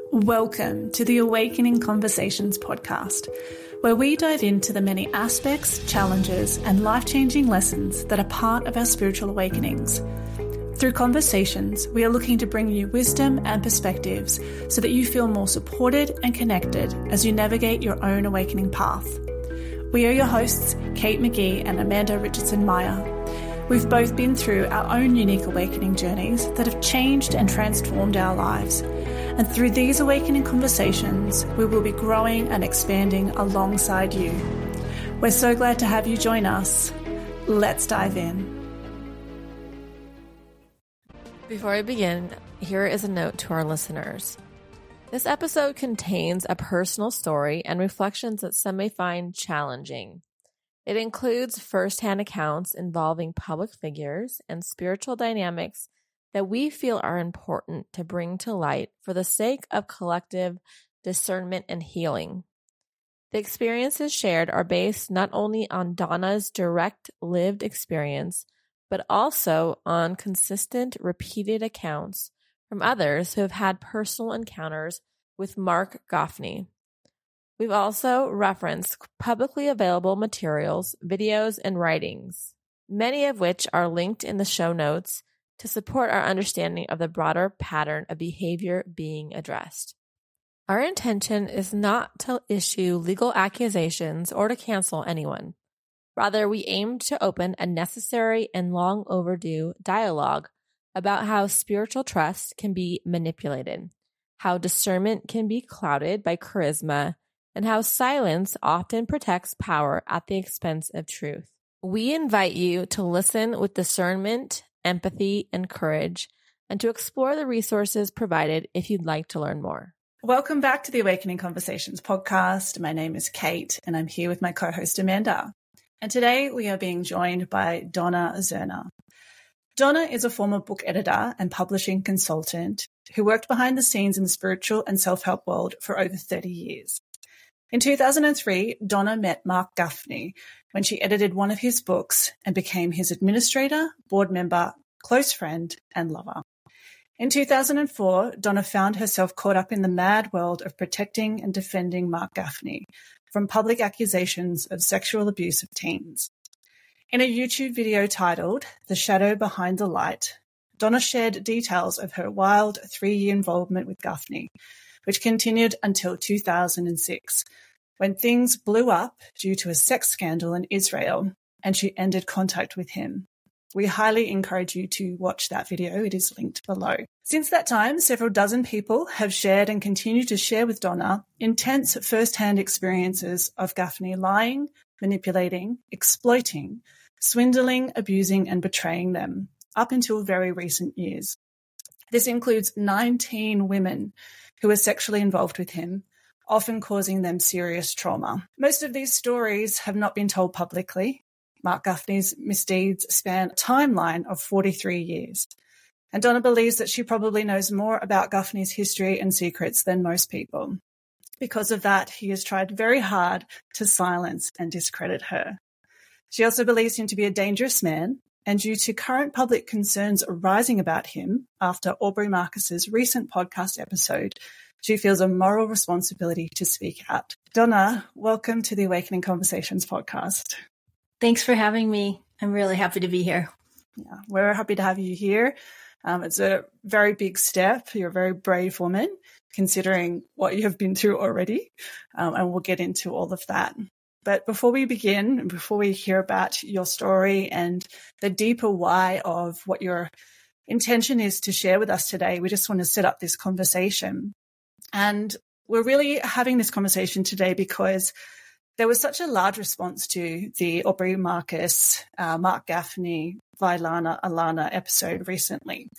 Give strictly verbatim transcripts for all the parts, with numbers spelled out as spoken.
Welcome to the Awakening Conversations podcast, where we dive into the many aspects, challenges, and life-changing lessons that are part of our spiritual awakenings. Through conversations, we are looking to bring you wisdom and perspectives so that you feel more supported and connected as you navigate your own awakening path. We are your hosts, Kate McGee and Amanda Richardson-Meyer. We've both been through our own unique awakening journeys that have changed and transformed our lives. And through these awakening conversations, we will be growing and expanding alongside you. We're so glad to have you join us. Let's dive in. Before I begin, here is a note to our listeners. This episode contains a personal story and reflections that some may find challenging. It includes firsthand accounts involving public figures and spiritual dynamics that we feel are important to bring to light for the sake of collective discernment and healing. The experiences shared are based not only on Donna's direct lived experience, but also on consistent, repeated accounts from others who have had personal encounters with Mark Goffney. We've also referenced publicly available materials, videos, and writings, many of which are linked in the show notes to support our understanding of the broader pattern of behavior being addressed. Our intention is not to issue legal accusations or to cancel anyone. Rather, we aim to open a necessary and long overdue dialogue about how spiritual trust can be manipulated, how discernment can be clouded by charisma, and how silence often protects power at the expense of truth. We invite you to listen with discernment, empathy, and courage, and to explore the resources provided if you'd like to learn more. Welcome back to the Awakening Conversations podcast. My name is Kate, and I'm here with my co-host Amanda. And today we are being joined by Donna Zerner. Donna is a former book editor and publishing consultant who worked behind the scenes in the spiritual and self-help world for over thirty years. In two thousand three, Donna met Mark Goffney when she edited one of his books and became his administrator, board member, close friend, and lover. In two thousand four, Donna found herself caught up in the mad world of protecting and defending Mark Goffney from public accusations of sexual abuse of teens. In a YouTube video titled The Shadow Behind the Light, Donna shared details of her wild three-year involvement with Goffney, which continued until two thousand six, when things blew up due to a sex scandal in Israel, and she ended contact with him. We highly encourage you to watch that video. It is linked below. Since that time, several dozen people have shared and continue to share with Donna intense first-hand experiences of Goffney lying, manipulating, exploiting, swindling, abusing, and betraying them, up until very recent years. This includes nineteen women who were sexually involved with him, often causing them serious trauma. Most of these stories have not been told publicly. Mark Goffney's misdeeds span a timeline of forty-three years. And Donna believes that she probably knows more about Goffney's history and secrets than most people. Because of that, he has tried very hard to silence and discredit her. She also believes him to be a dangerous man, and due to current public concerns arising about him after Aubrey Marcus's recent podcast episode, she feels a moral responsibility to speak out. Donna, welcome to the Awakening Conversations podcast. Thanks for having me. I'm really happy to be here. Yeah, we're happy to have you here. Um, it's a very big step. You're a very brave woman, considering what you have been through already, um, and we'll get into all of that. But before we begin, before we hear about your story and the deeper why of what your intention is to share with us today, we just want to set up this conversation. And we're really having this conversation today because there was such a large response to the Aubrey Marcus, uh, Mark Goffney, Vailana Alana episode recently.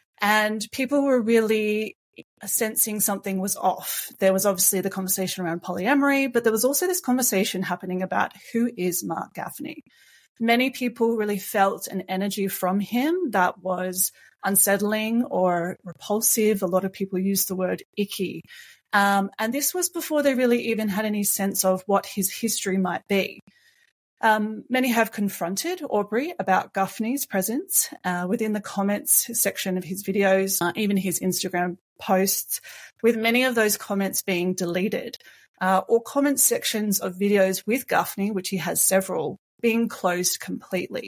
And people were really sensing something was off. There was obviously the conversation around polyamory, but there was also this conversation happening about who is Mark Goffney. Many people really felt an energy from him that was unsettling or repulsive. A lot of people use the word icky. Um, and this was before they really even had any sense of what his history might be. Um, many have confronted Aubrey about Guffney's presence uh, within the comments section of his videos, uh, even his Instagram posts, with many of those comments being deleted, uh, or comment sections of videos with Guffney, which he has several, being closed completely.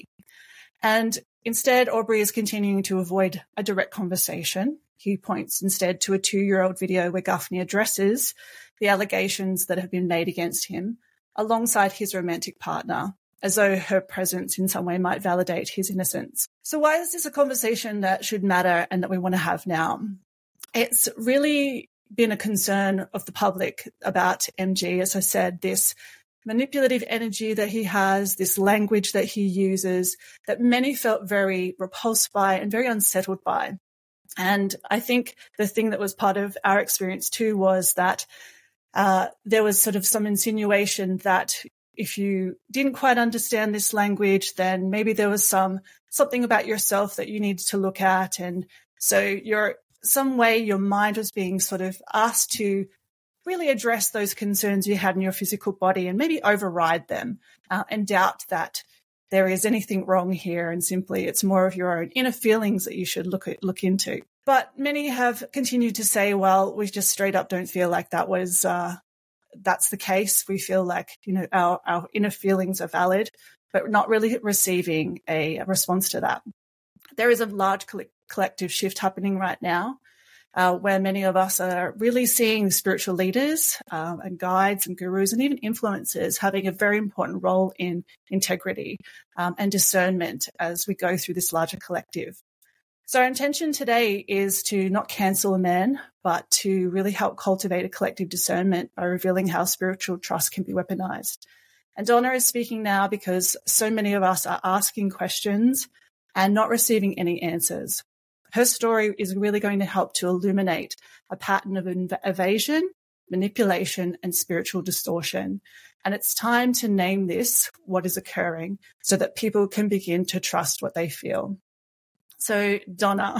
And instead, Aubrey is continuing to avoid a direct conversation. He points instead to a two-year-old video where Guffney addresses the allegations that have been made against him alongside his romantic partner, as though her presence in some way might validate his innocence. So why is this a conversation that should matter and that we want to have now? It's really been a concern of the public about M G, as I said, this manipulative energy that he has, this language that he uses, that many felt very repulsed by and very unsettled by. And I think the thing that was part of our experience too was that Uh, there was sort of some insinuation that if you didn't quite understand this language, then maybe there was some something about yourself that you needed to look at. And so you're some way your mind was being sort of asked to really address those concerns you had in your physical body and maybe override them uh, and doubt that there is anything wrong here, and simply it's more of your own inner feelings that you should look at, look into. But many have continued to say, well, we just straight up don't feel like that was uh, that's the case. We feel like, you know, our, our inner feelings are valid, but not really receiving a, a response to that. There is a large coll- collective shift happening right now, uh, where many of us are really seeing spiritual leaders um, and guides and gurus and even influencers having a very important role in integrity um, and discernment as we go through this larger collective. So our intention today is to not cancel a man, but to really help cultivate a collective discernment by revealing how spiritual trust can be weaponized. And Donna is speaking now because so many of us are asking questions and not receiving any answers. Her story is really going to help to illuminate a pattern of inv- evasion, manipulation, and spiritual distortion. And it's time to name this, what is occurring, so that people can begin to trust what they feel. So, Donna,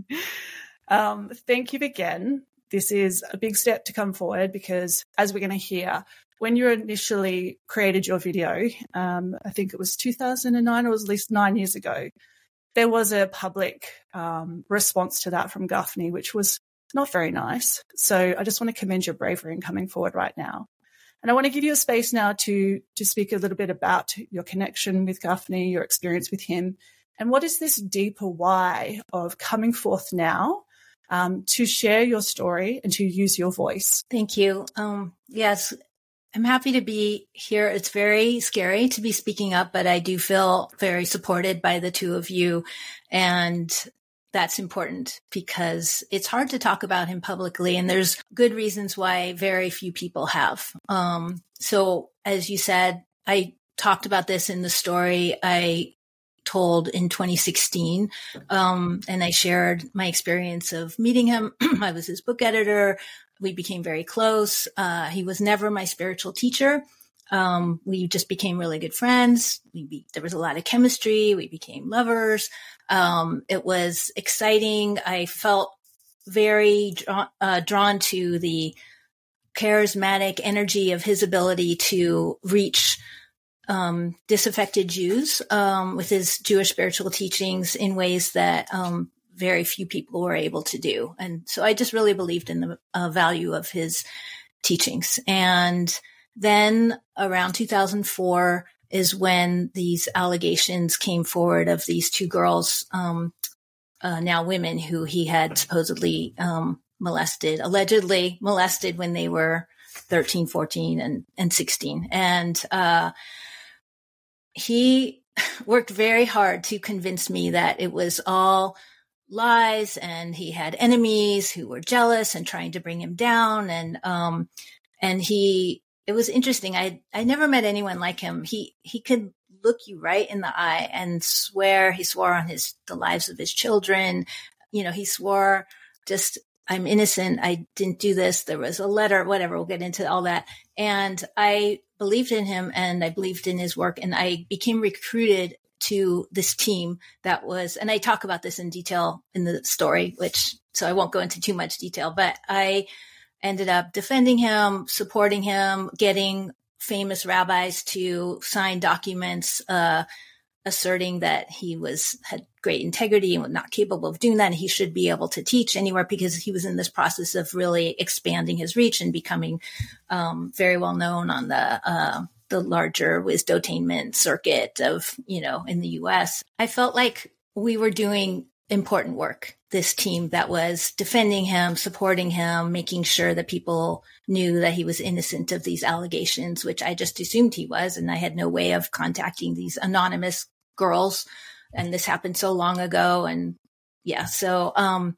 um, thank you again. This is a big step to come forward because, as we're going to hear, when you initially created your video, um, I think it was two thousand nine, or it was at least nine years ago, there was a public um, response to that from Guffney, which was not very nice. So I just want to commend your bravery in coming forward right now. And I want to give you a space now to, to speak a little bit about your connection with Guffney, your experience with him, and what is this deeper why of coming forth now um, to share your story and to use your voice? Thank you. Um, yes, I'm happy to be here. It's very scary to be speaking up, but I do feel very supported by the two of you. And that's important because it's hard to talk about him publicly. And there's good reasons why very few people have. Um, so as you said, I talked about this in the story I told in twenty sixteen. Um, and I shared my experience of meeting him. I was his book editor. We became very close. Uh, he was never my spiritual teacher. Um, we just became really good friends. We be, there was a lot of chemistry. We became lovers. Um, it was exciting. I felt very draw, uh, drawn to the charismatic energy of his ability to reach um, disaffected Jews um, with his Jewish spiritual teachings in ways that um, very few people were able to do. And so I just really believed in the uh, value of his teachings. And then around two thousand four is when these allegations came forward of these two girls, um, uh, now women, who he had supposedly um, molested, allegedly molested when they were thirteen, fourteen, and, and sixteen. And uh, he worked very hard to convince me that it was all lies and he had enemies who were jealous and trying to bring him down. And um, and he... It was interesting. I I never met anyone like him. He he could look you right in the eye and swear. He swore on his the lives of his children. You know, he swore just, I'm innocent. I didn't do this. There was a letter, whatever. We'll get into all that. And I believed in him and I believed in his work. And I became recruited to this team that was, and I talk about this in detail in the story, which, so I won't go into too much detail, but I ended up defending him, supporting him, getting famous rabbis to sign documents uh, asserting that he was had great integrity and was not capable of doing that, and he should be able to teach anywhere because he was in this process of really expanding his reach and becoming um, very well known on the uh, the larger Wisdotainment circuit of, you know, in the U S. I felt like we were doing important work. This team that was defending him, supporting him, making sure that people knew that he was innocent of these allegations, which I just assumed he was. And I had no way of contacting these anonymous girls. And this happened so long ago. And yeah, so um,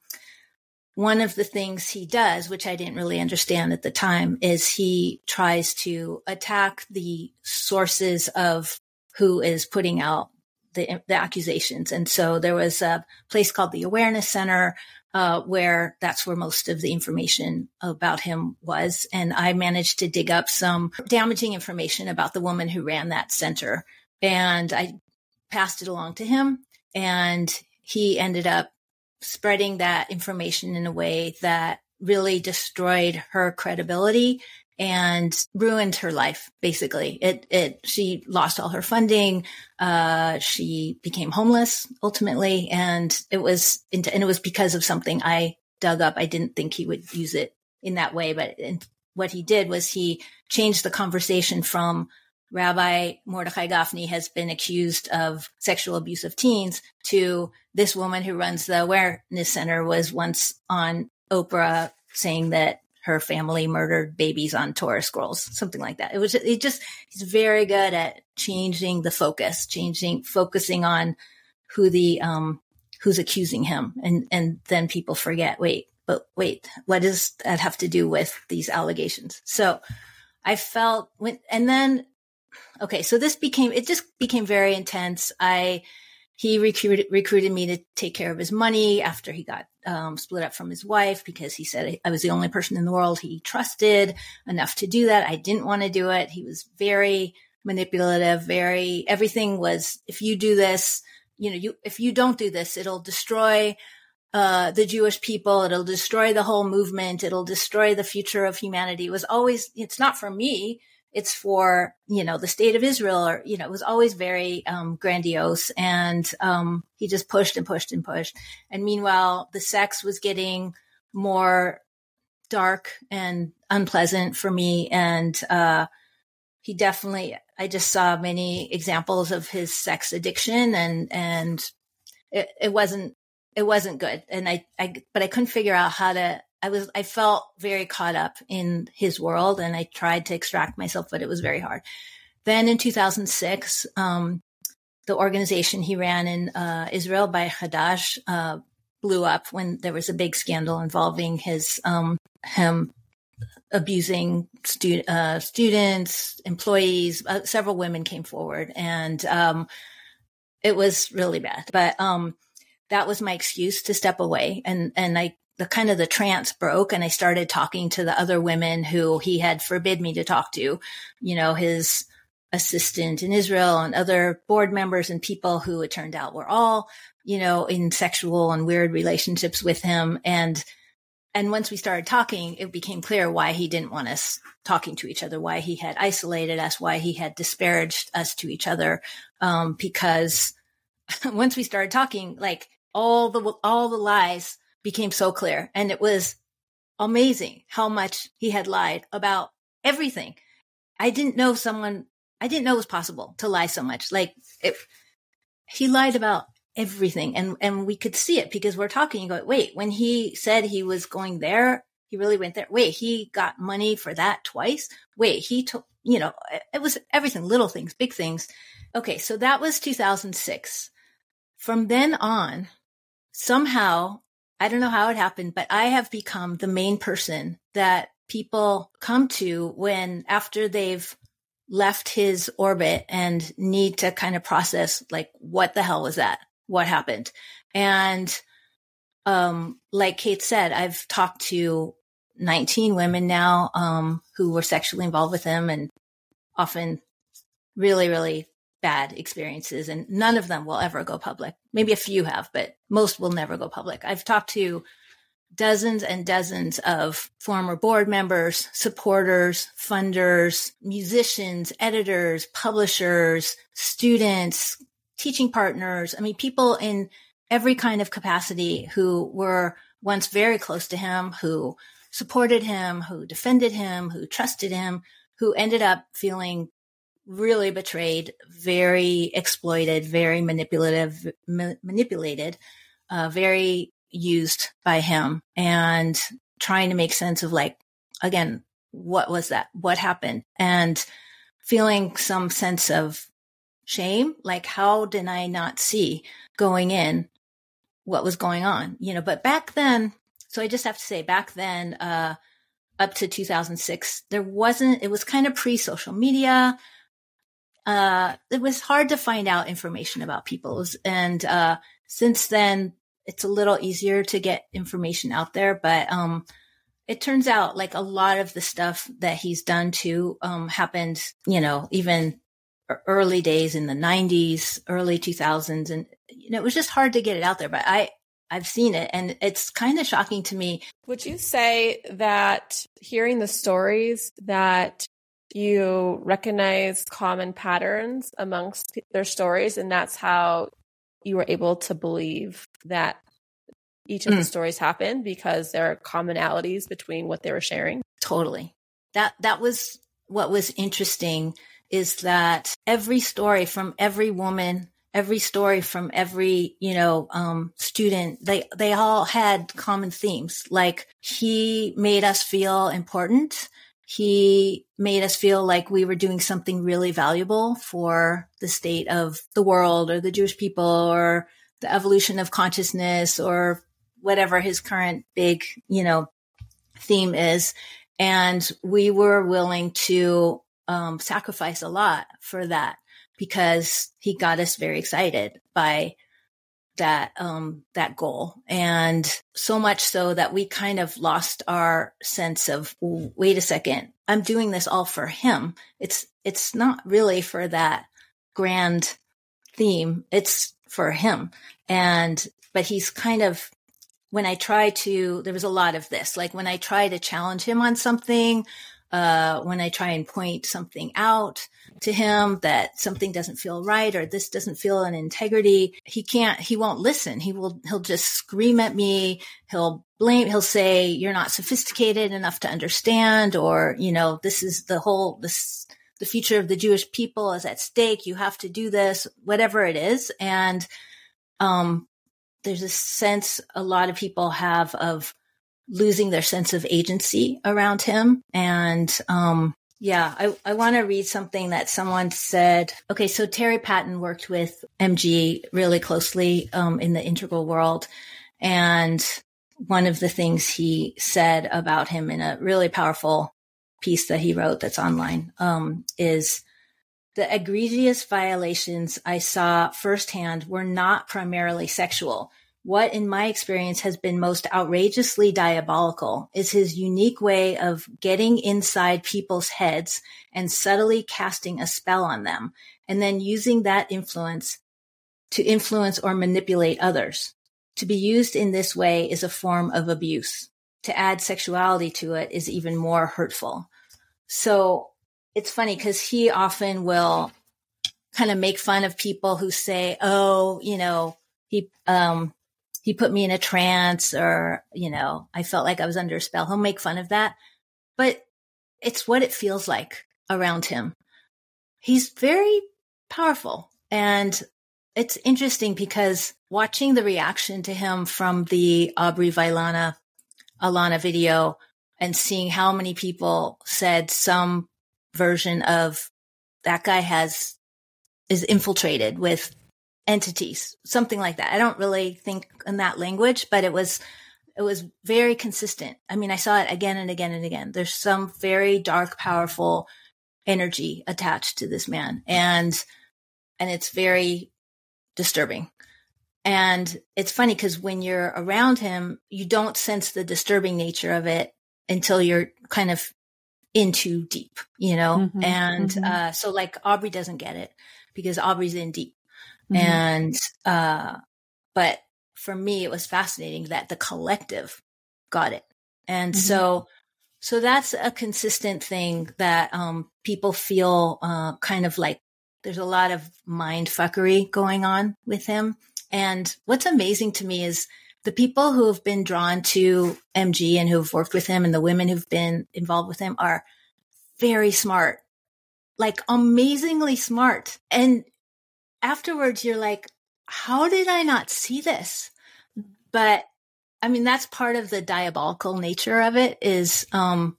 one of the things he does, which I didn't really understand at the time, is he tries to attack the sources of who is putting out The, the accusations. And so there was a place called the Awareness Center, uh, where that's where most of the information about him was. And I managed to dig up some damaging information about the woman who ran that center. And I passed it along to him, and he ended up spreading that information in a way that really destroyed her credibility and ruined her life. Basically, it, it, she lost all her funding. Uh, she became homeless ultimately. And it was, and it was because of something I dug up. I didn't think he would use it in that way, but what he did was he changed the conversation from Rabbi Mordechai Gafni has been accused of sexual abuse of teens to this woman who runs the Awareness Center was once on Oprah saying that her family murdered babies on Torah scrolls, something like that. It was, it just, he's very good at changing the focus, changing, focusing on who the, um, who's accusing him. And, and then people forget, wait, but wait, what does that have to do with these allegations? So I felt when, and then, okay, so this became, it just became very intense. I, He recruited, recruited me to take care of his money after he got um, split up from his wife because he said I was the only person in the world he trusted enough to do that. I didn't want to do it. He was very manipulative, very, everything was, if you do this, you know, you, if you don't do this, it'll destroy uh, the Jewish people. It'll destroy the whole movement. It'll destroy the future of humanity. It was always, it's not for me. It's for, you know, the state of Israel, or, you know, it was always very um, grandiose. And um, he just pushed and pushed and pushed. And meanwhile, the sex was getting more dark and unpleasant for me. And uh, he definitely, I just saw many examples of his sex addiction, and, and it, it wasn't, it wasn't good. And I, I, but I couldn't figure out how to, I was, I felt very caught up in his world, and I tried to extract myself, but it was very hard. Then in two thousand six, um, the organization he ran in uh, Israel by Hadash uh, blew up when there was a big scandal involving his, um, him abusing stu- uh, students, employees. Uh, several women came forward, and um, it was really bad. But um, that was my excuse to step away, and and I. The kind of the trance broke, and I started talking to the other women who he had forbid me to talk to, you know, his assistant in Israel and other board members and people who it turned out were all, you know, in sexual and weird relationships with him. And, and once we started talking, it became clear why he didn't want us talking to each other, why he had isolated us, why he had disparaged us to each other. Um, because once we started talking, like all the, all the lies became so clear. And it was amazing how much he had lied about everything. I didn't know someone, I didn't know it was possible to lie so much. Like it, he lied about everything. And, and we could see it because we're talking and go, wait, when he said he was going there, he really went there. Wait, he got money for that twice. Wait, he took, you know, it was everything, little things, big things. Okay. So that was two thousand six. From then on, somehow, I don't know how it happened, but I have become the main person that people come to when after they've left his orbit and need to kind of process, like, what the hell was that? What happened? And um, like Kate said, I've talked to nineteen women now um, who were sexually involved with him, and often really, really bad experiences, and none of them will ever go public. Maybe a few have, but most will never go public. I've talked to dozens and dozens of former board members, supporters, funders, musicians, editors, publishers, students, teaching partners. I mean, people in every kind of capacity who were once very close to him, who supported him, who defended him, who trusted him, who ended up feeling really betrayed, very exploited, very manipulative, ma- manipulated, uh, very used by him, and trying to make sense of, like, again, what was that? What happened? And feeling some sense of shame, like, how did I not see going in what was going on? You know, but back then, so I just have to say back then, uh, up to two thousand six, there wasn't, it was kind of pre-social media. Uh, it was hard to find out information about people. And, uh, since then, it's a little easier to get information out there, but, um, it turns out like a lot of the stuff that he's done too, um, happened, you know, even early days in the nineties, early two thousands. And, you know, it was just hard to get it out there, but I, I've seen it, and it's kind of shocking to me. Would you say that hearing the stories that you recognize common patterns amongst their stories, and that's how you were able to believe that each of mm. the stories happened because there are commonalities between what they were sharing? Totally. That that was what was interesting, is that every story from every woman, every story from every, you know, um, student, they, they all had common themes. Like, he made us feel important. He made us feel like we were doing something really valuable for the state of the world, or the Jewish people, or the evolution of consciousness, or whatever his current big, you know, theme is. And we were willing to um, sacrifice a lot for that, because he got us very excited by that, um, that goal. And so much so that we kind of lost our sense of, wait a second, I'm doing this all for him. It's, it's not really for that grand theme. It's for him. And, but he's kind of, when I try to, there was a lot of this, like when I try to challenge him on something, uh, when I try and point something out to him that something doesn't feel right, or this doesn't feel an integrity, he can't, he won't listen. He will, he'll just scream at me. He'll blame, he'll say, you're not sophisticated enough to understand, or, you know, this is the whole, this, the future of the Jewish people is at stake. You have to do this, whatever it is. And, um, there's a sense a lot of people have of losing their sense of agency around him. And, um, yeah, I, I want to read something that someone said. Okay. So Terry Patton worked with M G really closely, um, in the integral world. And one of the things he said about him in a really powerful piece that he wrote that's online, um, is the egregious violations I saw firsthand were not primarily sexual. What, in my experience, has been most outrageously diabolical is his unique way of getting inside people's heads and subtly casting a spell on them, and then using that influence to influence or manipulate others. To be used in this way is a form of abuse. To add sexuality to it is even more hurtful. So it's funny because he often will kind of make fun of people who say, oh, you know, he, um, he put me in a trance, or, you know, I felt like I was under a spell. He'll make fun of that, but it's what it feels like around him. He's very powerful. And it's interesting because watching the reaction to him from the Aubrey Vailana, Alana video, and seeing how many people said some version of that guy has, is infiltrated with entities, something like that. I don't really think in that language, but it was, it was very consistent. I mean, I saw it again and again and again. There's some very dark, powerful energy attached to this man. And, and it's very disturbing. And it's funny because when you're around him, you don't sense the disturbing nature of it until you're kind of in too deep, you know? Mm-hmm, and, mm-hmm. uh, so like Aubrey doesn't get it because Aubrey's in deep. Mm-hmm. And, uh, but for me, it was fascinating that the collective got it. And Mm-hmm. so, so that's a consistent thing that, um, people feel, uh, kind of like there's a lot of mind fuckery going on with him. And what's amazing to me is the people who have been drawn to M G and who've worked with him and the women who've been involved with him are very smart, like amazingly smart. And afterwards you're like, how did I not see this? But I mean, that's part of the diabolical nature of it is, um,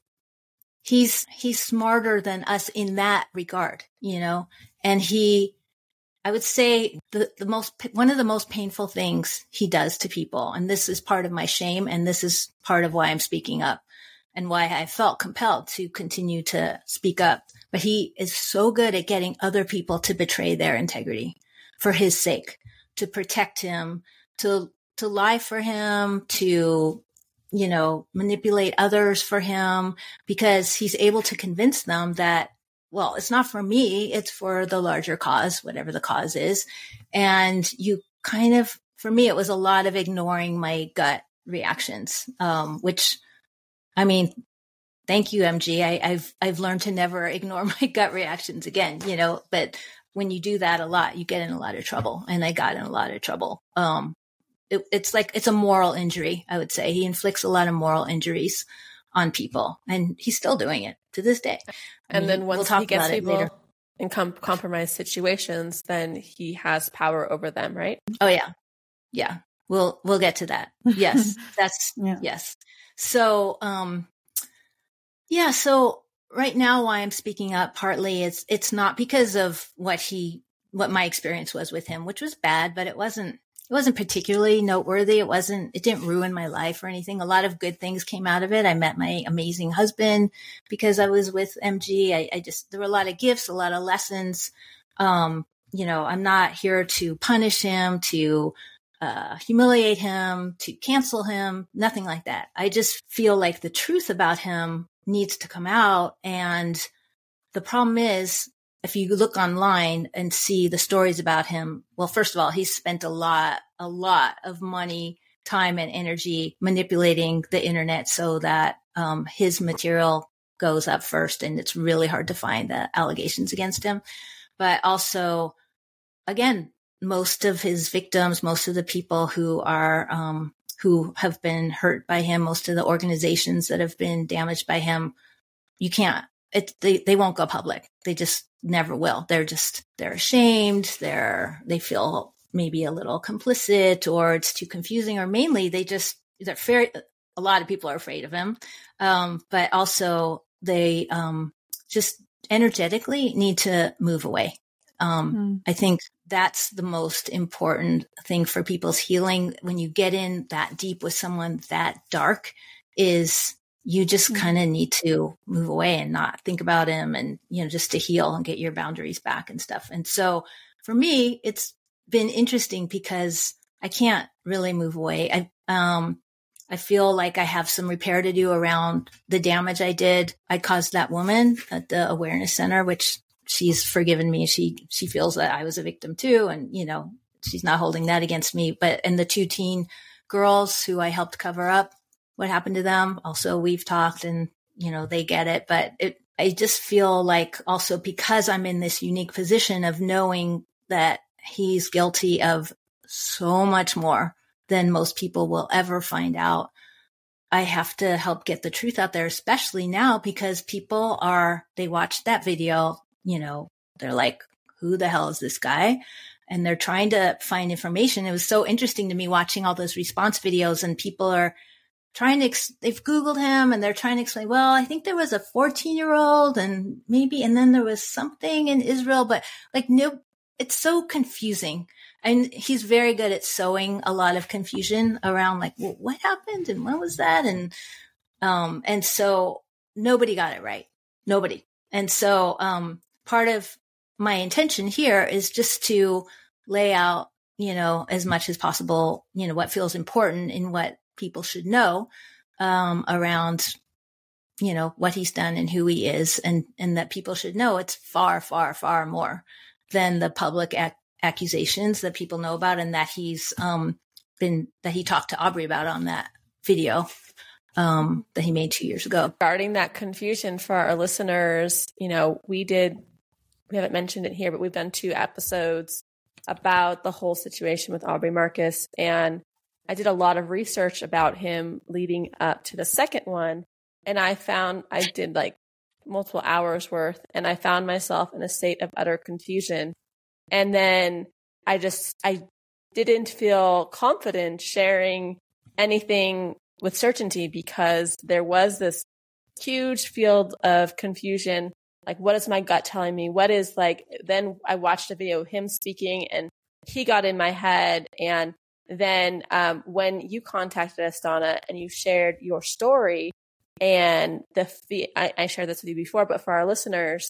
he's, he's smarter than us in that regard, you know, and he, I would say the, the most, one of the most painful things he does to people, and this is part of my shame, and this is part of why I'm speaking up and why I felt compelled to continue to speak up. But he is so good at getting other people to betray their integrity for his sake, to protect him, to, to lie for him, to, you know, manipulate others for him, because he's able to convince them that, well, it's not for me, it's for the larger cause, whatever the cause is. And you kind of, for me, it was a lot of ignoring my gut reactions, um, which, I mean, thank you, M G. I, I've, I've learned to never ignore my gut reactions again, you know, but when you do that a lot, you get in a lot of trouble. And I got in a lot of trouble. Um, it, it's like, it's a moral injury, I would say. He inflicts a lot of moral injuries on people, and he's still doing it to this day. And I mean, then once we'll talk he gets about people it later. in com- compromised situations, then he has power over them, right? Oh yeah. Yeah. We'll, we'll get to that. Yes. That's, yeah. yes. So, um, yeah. So right now why I'm speaking up partly it's, it's not because of what he, what my experience was with him, which was bad, but it wasn't, it wasn't particularly noteworthy. It wasn't, it didn't ruin my life or anything. A lot of good things came out of it. I met my amazing husband because I was with M G. I, I just, there were a lot of gifts, a lot of lessons. Um, you know, I'm not here to punish him, to, uh, humiliate him, to cancel him, nothing like that. I just feel like the truth about him needs to come out. And the problem is, if you look online and see the stories about him, well, first of all, he's spent a lot, a lot of money, time, and energy manipulating the internet so that um, his material goes up first. And it's really hard to find the allegations against him. But also, again, most of his victims, most of the people who are, um, who have been hurt by him, most of the organizations that have been damaged by him, you can't, it, they, they won't go public. They just never will. They're just, they're ashamed. They're, they feel maybe a little complicit, or it's too confusing, or mainly they just, they're very, a lot of people are afraid of him. Um, but also they, um, just energetically need to move away. Um, mm. I think that's the most important thing for people's healing. When you get in that deep with someone that dark, is you just mm. kind of need to move away and not think about him, and, you know, just to heal and get your boundaries back and stuff. And so for me, it's been interesting because I can't really move away. I, um, I feel like I have some repair to do around the damage I did. I caused that woman at the Awareness Center, which she's forgiven me. She, she feels that I was a victim too. And, you know, she's not holding that against me. But, and the two teen girls who I helped cover up what happened to them, also we've talked, and, you know, they get it. But it, I just feel like also because I'm in this unique position of knowing that he's guilty of so much more than most people will ever find out, I have to help get the truth out there, especially now because people are, they watch that video, you know, they're like, who the hell is this guy? And they're trying to find information. It was so interesting to me watching all those response videos, and people are trying to, ex- they've Googled him and they're trying to explain, well, I think there was a fourteen year old and maybe, and then there was something in Israel, but like, no, it's so confusing. And he's very good at sowing a lot of confusion around like, well, what happened? And what was that? And, um, and so nobody got it right. Nobody. And so, um, part of my intention here is just to lay out, you know, as much as possible, you know, what feels important in what people should know, um, around, you know, what he's done and who he is, and, and that people should know it's far, far, far more than the public ac- accusations that people know about, and that he's, um, been, that he talked to Aubrey about on that video. um, that he made two years ago. Regarding that confusion for our listeners, you know, we did, we haven't mentioned it here, but we've done two episodes about the whole situation with Aubrey Marcus. And I did a lot of research about him leading up to the second one. And I found, I did like multiple hours worth, and I found myself in a state of utter confusion. And then I just, I didn't feel confident sharing anything with certainty because there was this huge field of confusion. Like, what is my gut telling me? What is like, then I watched a video of him speaking and he got in my head. And then um, when you contacted us, Donna, and you shared your story and the, I, I shared this with you before, but for our listeners,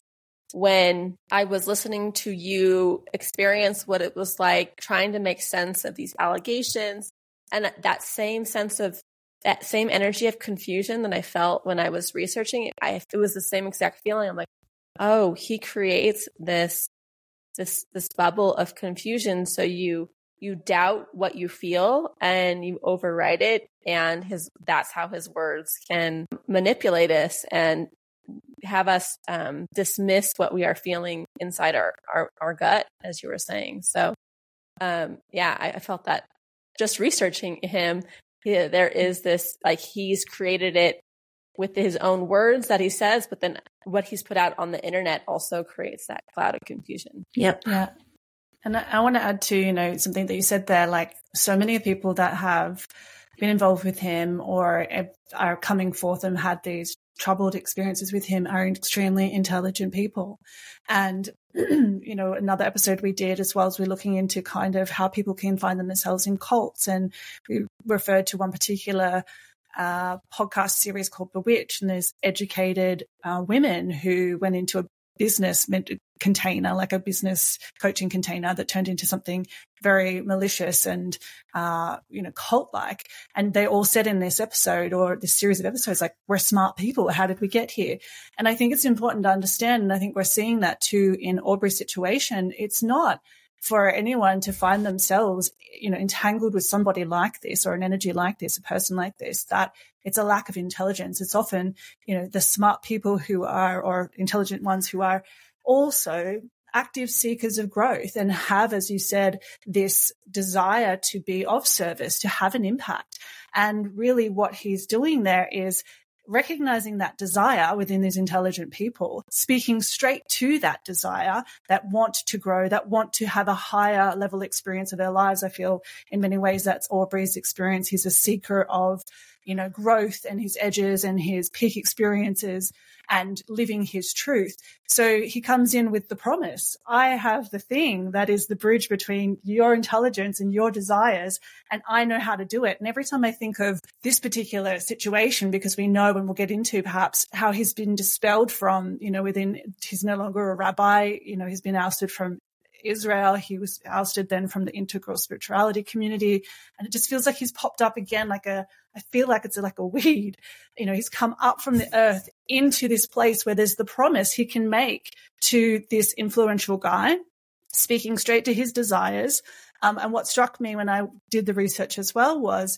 when I was listening to you experience what it was like trying to make sense of these allegations and that same sense of that same energy of confusion that I felt when I was researching it, I, it was the same exact feeling. I'm like, oh, he creates this, this, this bubble of confusion. So you, you doubt what you feel and you override it. And his, that's how his words can manipulate us and have us um, dismiss what we are feeling inside our, our, our gut, as you were saying. So, um, yeah, I, I felt that just researching him, yeah, there is this, like, he's created it with his own words that he says, but then what he's put out on the internet also creates that cloud of confusion. Yep. Yeah. And I, I want to add to, you know, something that you said there, like so many people that have been involved with him or are coming forth and had these troubled experiences with him are extremely intelligent people. And, you know, another episode we did as well as we're looking into kind of how people can find themselves in cults. And we referred to one particular uh, podcast series called Bewitched. And there's educated uh, women who went into a business container, like a business coaching container that turned into something very malicious and, uh, you know, cult-like. And they all said in this episode or this series of episodes, like, we're smart people. How did we get here? And I think it's important to understand, and I think we're seeing that too in Aubrey's situation. It's not for anyone to find themselves, you know, entangled with somebody like this or an energy like this, a person like this, that it's a lack of intelligence. It's often, you know, the smart people who are, or intelligent ones who are also active seekers of growth and have, as you said, this desire to be of service, to have an impact. And really what he's doing there is recognizing that desire within these intelligent people, speaking straight to that desire, that want to grow, that want to have a higher level experience of their lives. I feel in many ways that's Aubrey's experience. He's a seeker of, you know, growth and his edges and his peak experiences and living his truth. So he comes in with the promise. I have the thing that is the bridge between your intelligence and your desires, and I know how to do it. And every time I think of this particular situation, because we know, and we'll get into perhaps how he's been dispelled from, you know, within, he's no longer a rabbi, you know, he's been ousted from Israel. He was ousted then from the integral spirituality community. And it just feels like he's popped up again, like a, I feel like it's like a weed. You know, he's come up from the earth into this place where there's the promise he can make to this influential guy, speaking straight to his desires. Um, and what struck me when I did the research as well was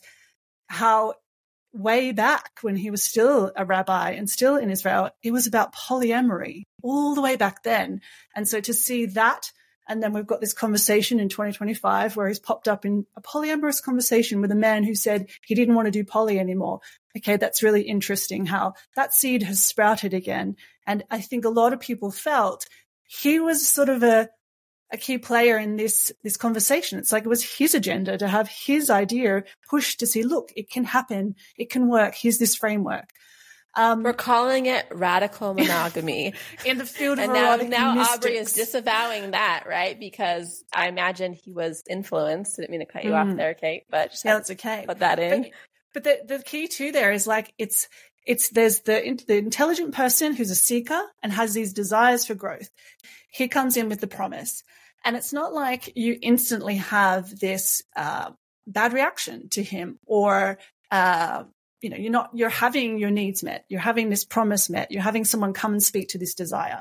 how way back when he was still a rabbi and still in Israel, it was about polyamory all the way back then. And so to see that, and then we've got this conversation in twenty twenty-five where he's popped up in a polyamorous conversation with a man who said he didn't want to do poly anymore. Okay, that's really interesting how that seed has sprouted again. And I think a lot of people felt he was sort of a, a key player in this, this conversation. It's like it was his agenda to have his idea pushed to see, look, it can happen. It can work. Here's this framework. Um, We're calling it radical monogamy in the field of and now, erotic now mystics. Aubrey is disavowing that, right? Because I imagine he was influenced. I didn't mean to cut you mm. off there, Kate, but just yeah, that's okay. Put that in. But, but the the key too there is like it's it's there's the the intelligent person who's a seeker and has these desires for growth. He comes in with the promise, and it's not like you instantly have this uh, bad reaction to him or. Uh, You know, you're not, you're having your needs met. You're having this promise met. You're having someone come and speak to this desire.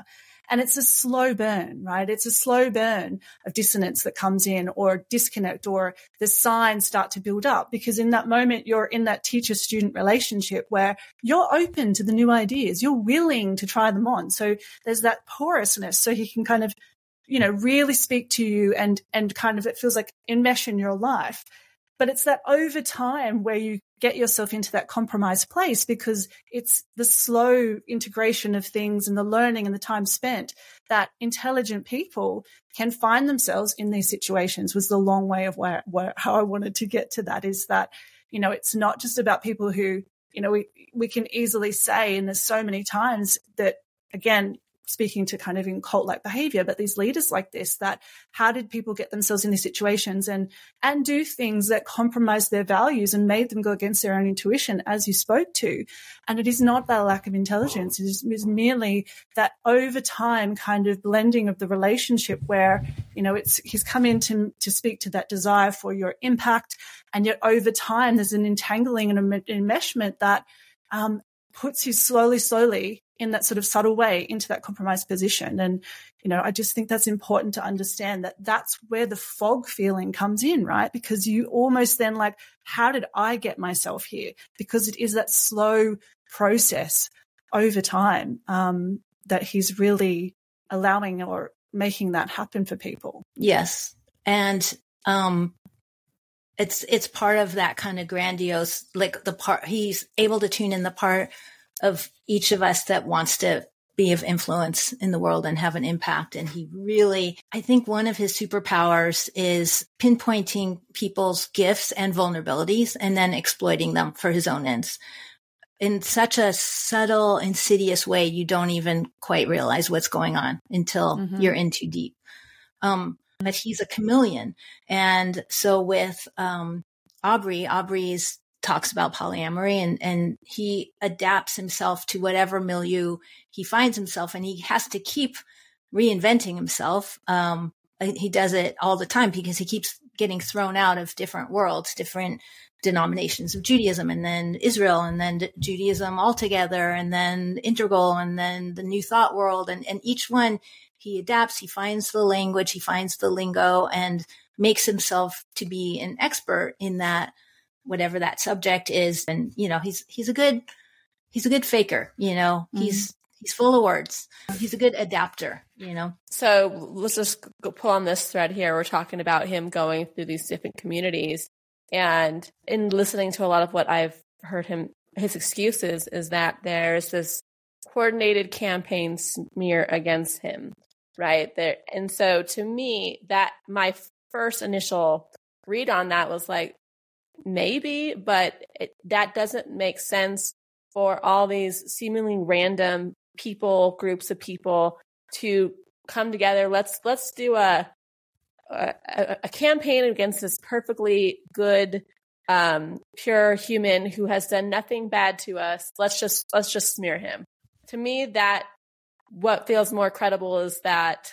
And it's a slow burn, right? It's a slow burn of dissonance that comes in, or disconnect, or the signs start to build up, because in that moment you're in that teacher-student relationship where you're open to the new ideas. You're willing to try them on. So there's that porousness. So he can kind of, you know, really speak to you and, and kind of, it feels like enmesh in your life. But it's that over time where you get yourself into that compromised place, because it's the slow integration of things and the learning and the time spent that intelligent people can find themselves in these situations. Was the long way of where, where how I wanted to get to that, is that, you know, it's not just about people who, you know, we, we can easily say, and there's so many times that, again, speaking to kind of in cult-like behavior, but these leaders like this, that how did people get themselves in these situations and and do things that compromised their values and made them go against their own intuition, as you spoke to. And it is not that lack of intelligence. It is, it is merely that over time kind of blending of the relationship where, you know, it's he's come in to, to speak to that desire for your impact. And yet over time, there's an entangling and an enmeshment that um, puts you slowly, slowly in that sort of subtle way into that compromised position. And, you know, I just think that's important to understand, that that's where the fog feeling comes in, right? Because you almost then like, how did I get myself here? Because it is that slow process over time um, that he's really allowing or making that happen for people. Yes. And um, it's, it's part of that kind of grandiose, like the part, he's able to tune in the part of each of us that wants to be of influence in the world and have an impact. And he really, I think one of his superpowers is pinpointing people's gifts and vulnerabilities and then exploiting them for his own ends in such a subtle, insidious way. You don't even quite realize what's going on until mm-hmm. you're in too deep. Um, but he's a chameleon. And so with, um, Aubrey, Aubrey's talks about polyamory, and, and he adapts himself to whatever milieu he finds himself, and he has to keep reinventing himself. Um, he does it all the time because he keeps getting thrown out of different worlds, different denominations of Judaism, and then Israel, and then Judaism altogether, and then Integral, and then the New Thought world. And, and each one he adapts, he finds the language, he finds the lingo, and makes himself to be an expert in that, whatever that subject is. And, you know, he's, he's a good, he's a good faker, you know, mm-hmm. he's, he's full of words. He's a good adapter, you know? So let's just go pull on this thread here. We're talking about him going through these different communities, and in listening to a lot of what I've heard him, his excuses is that there's this coordinated campaign smear against him, right there. And so to me, that my first initial read on that was like, maybe, but it, that doesn't make sense for all these seemingly random people, groups of people to come together. Let's let's do a a, a campaign against this perfectly good, um, pure human who has done nothing bad to us. Let's just let's just smear him. To me, that what feels more credible is that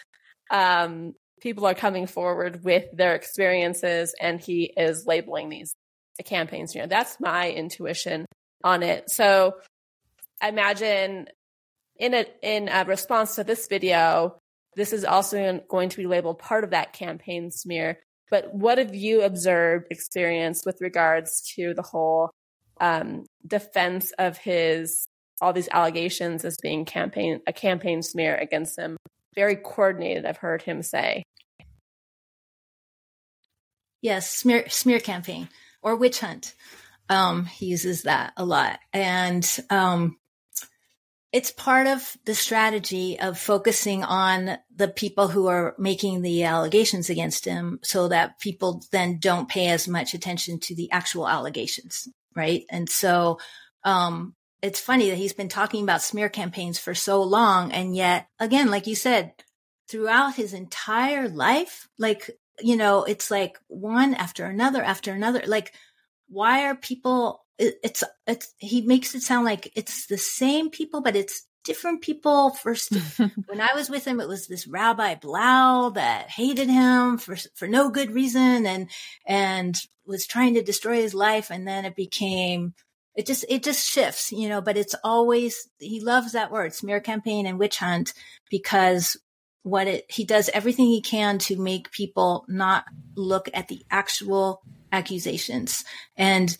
um, people are coming forward with their experiences, and he is labeling these campaigns. You know, that's my intuition on it. So I imagine in a in a response to this video, this is also going to be labeled part of that campaign smear. But what have you observed, experienced with regards to the whole um, defense of his all these allegations as being campaign a campaign smear against him? Very coordinated, I've heard him say. Yes, smear smear campaign. Or witch hunt. Um, he uses that a lot. And um, it's part of the strategy of focusing on the people who are making the allegations against him, so that people then don't pay as much attention to the actual allegations, right? And so um, it's funny that he's been talking about smear campaigns for so long. And yet, again, like you said, throughout his entire life, like, you know, it's like one after another after another. Like, why are people, it, it's, it's, he makes it sound like it's the same people, but it's different people. First, when I was with him, it was this Rabbi Blau that hated him for, for no good reason and, and was trying to destroy his life. And then it became it just, it just shifts, you know, but it's always, he loves that word, smear campaign and witch hunt, because what it, he does everything he can to make people not look at the actual accusations. And,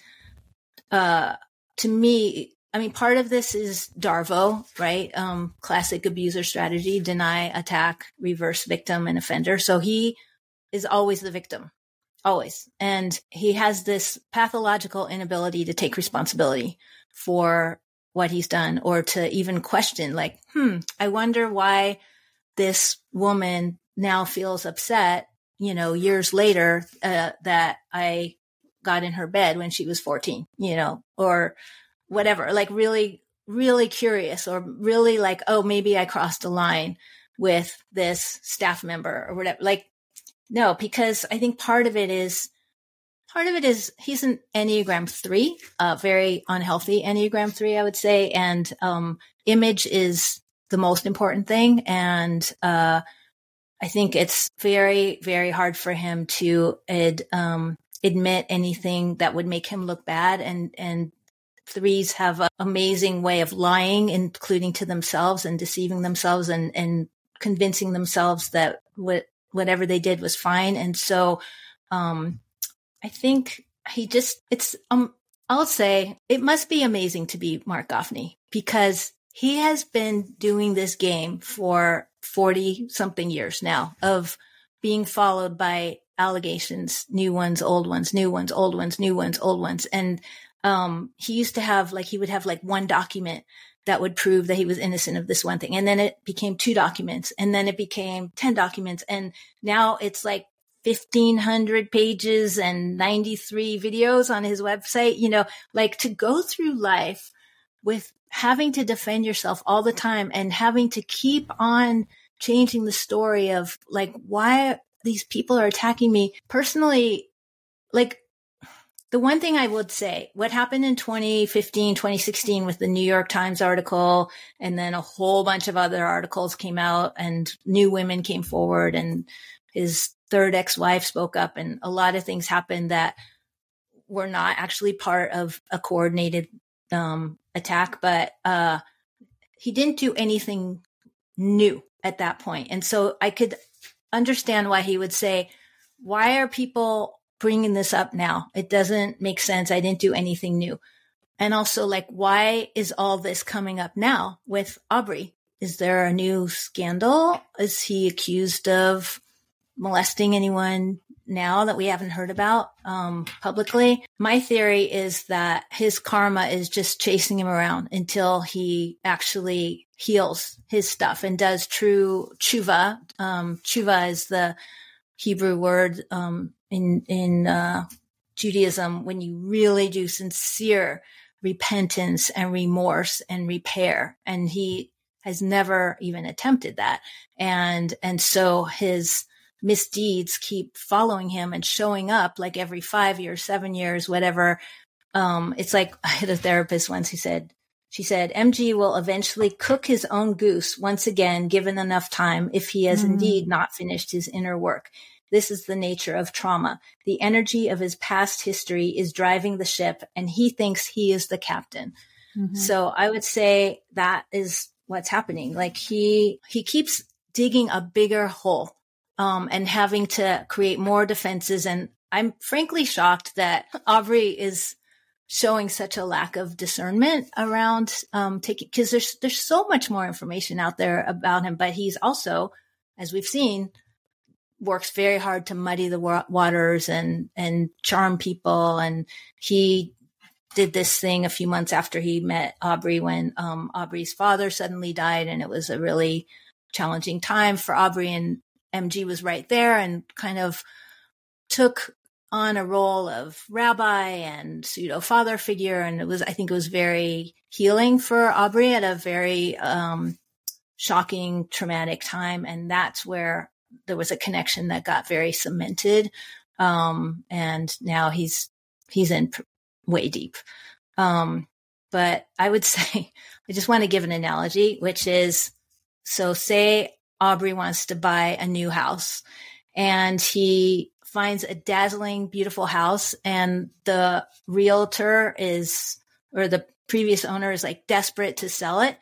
uh, to me, I mean, part of this is Darvo, right? Um, classic abuser strategy, deny, attack, reverse victim and offender. So he is always the victim, always. And he has this pathological inability to take responsibility for what he's done, or to even question, like, hmm, I wonder why this woman now feels upset, you know, years later, uh, that I got in her bed when she was fourteen, you know, or whatever, like really, really curious, or really like, oh, maybe I crossed a line with this staff member or whatever. Like, no, because I think part of it is, part of it is he's an Enneagram three, uh, very unhealthy Enneagram three, I would say. And, um, image is the most important thing. And, uh, I think it's very, very hard for him to, ad, um, admit anything that would make him look bad. And, and, threes have an amazing way of lying, including to themselves, and deceiving themselves, and, and convincing themselves that what, whatever they did was fine. And so, um, I think he just, it's, um, I'll say it must be amazing to be Mark Goffney, because he has been doing this game for forty something years now, of being followed by allegations, new ones, old ones, new ones, old ones, new ones, old ones. And Um, he used to have like, he would have like one document that would prove that he was innocent of this one thing. And then it became two documents, and then it became ten documents. And now it's like fifteen hundred pages and ninety-three videos on his website, you know, like to go through life with having to defend yourself all the time, and having to keep on changing the story of like, why these people are attacking me personally. Like, the one thing I would say, what happened in twenty fifteen, twenty sixteen with the New York Times article, and then a whole bunch of other articles came out, and new women came forward, and his third ex-wife spoke up, and a lot of things happened that were not actually part of a coordinated um, attack, but uh, he didn't do anything new at that point. And so I could understand why he would say, why are people bringing this up now? It doesn't make sense. I didn't do anything new. And also, like, why is all this coming up now with Aubrey? Is there a new scandal? Is he accused of molesting anyone now that we haven't heard about um, publicly? My theory is that his karma is just chasing him around until he actually heals his stuff and does true tshuva. Um, tshuva is the Hebrew word um, in in uh, Judaism, when you really do sincere repentance and remorse and repair. And he has never even attempted that. And and so his misdeeds keep following him and showing up like every five years, seven years, whatever. Um, it's like, I had a therapist once who said, she said, M G will eventually cook his own goose once again, given enough time, if he has mm. indeed not finished his inner work. This is the nature of trauma. The energy of his past history is driving the ship, and he thinks he is the captain. Mm-hmm. So I would say that is what's happening. Like he, he keeps digging a bigger hole, um, and having to create more defenses. And I'm frankly shocked that Aubrey is showing such a lack of discernment around, um, taking, cause there's, there's so much more information out there about him, but he's also, as we've seen, works very hard to muddy the wa- waters and, and charm people. And he did this thing a few months after he met Aubrey, when, um, Aubrey's father suddenly died. And it was a really challenging time for Aubrey, and M G was right there and kind of took on a role of rabbi and pseudo father figure. And it was, I think it was very healing for Aubrey at a very, um, shocking, traumatic time. And that's where there was a connection that got very cemented. Um, and now he's, he's in pr- way deep. Um, but I would say, I just want to give an analogy, which is, so say Aubrey wants to buy a new house, and he finds a dazzling, beautiful house, and the realtor is or the previous owner is like desperate to sell it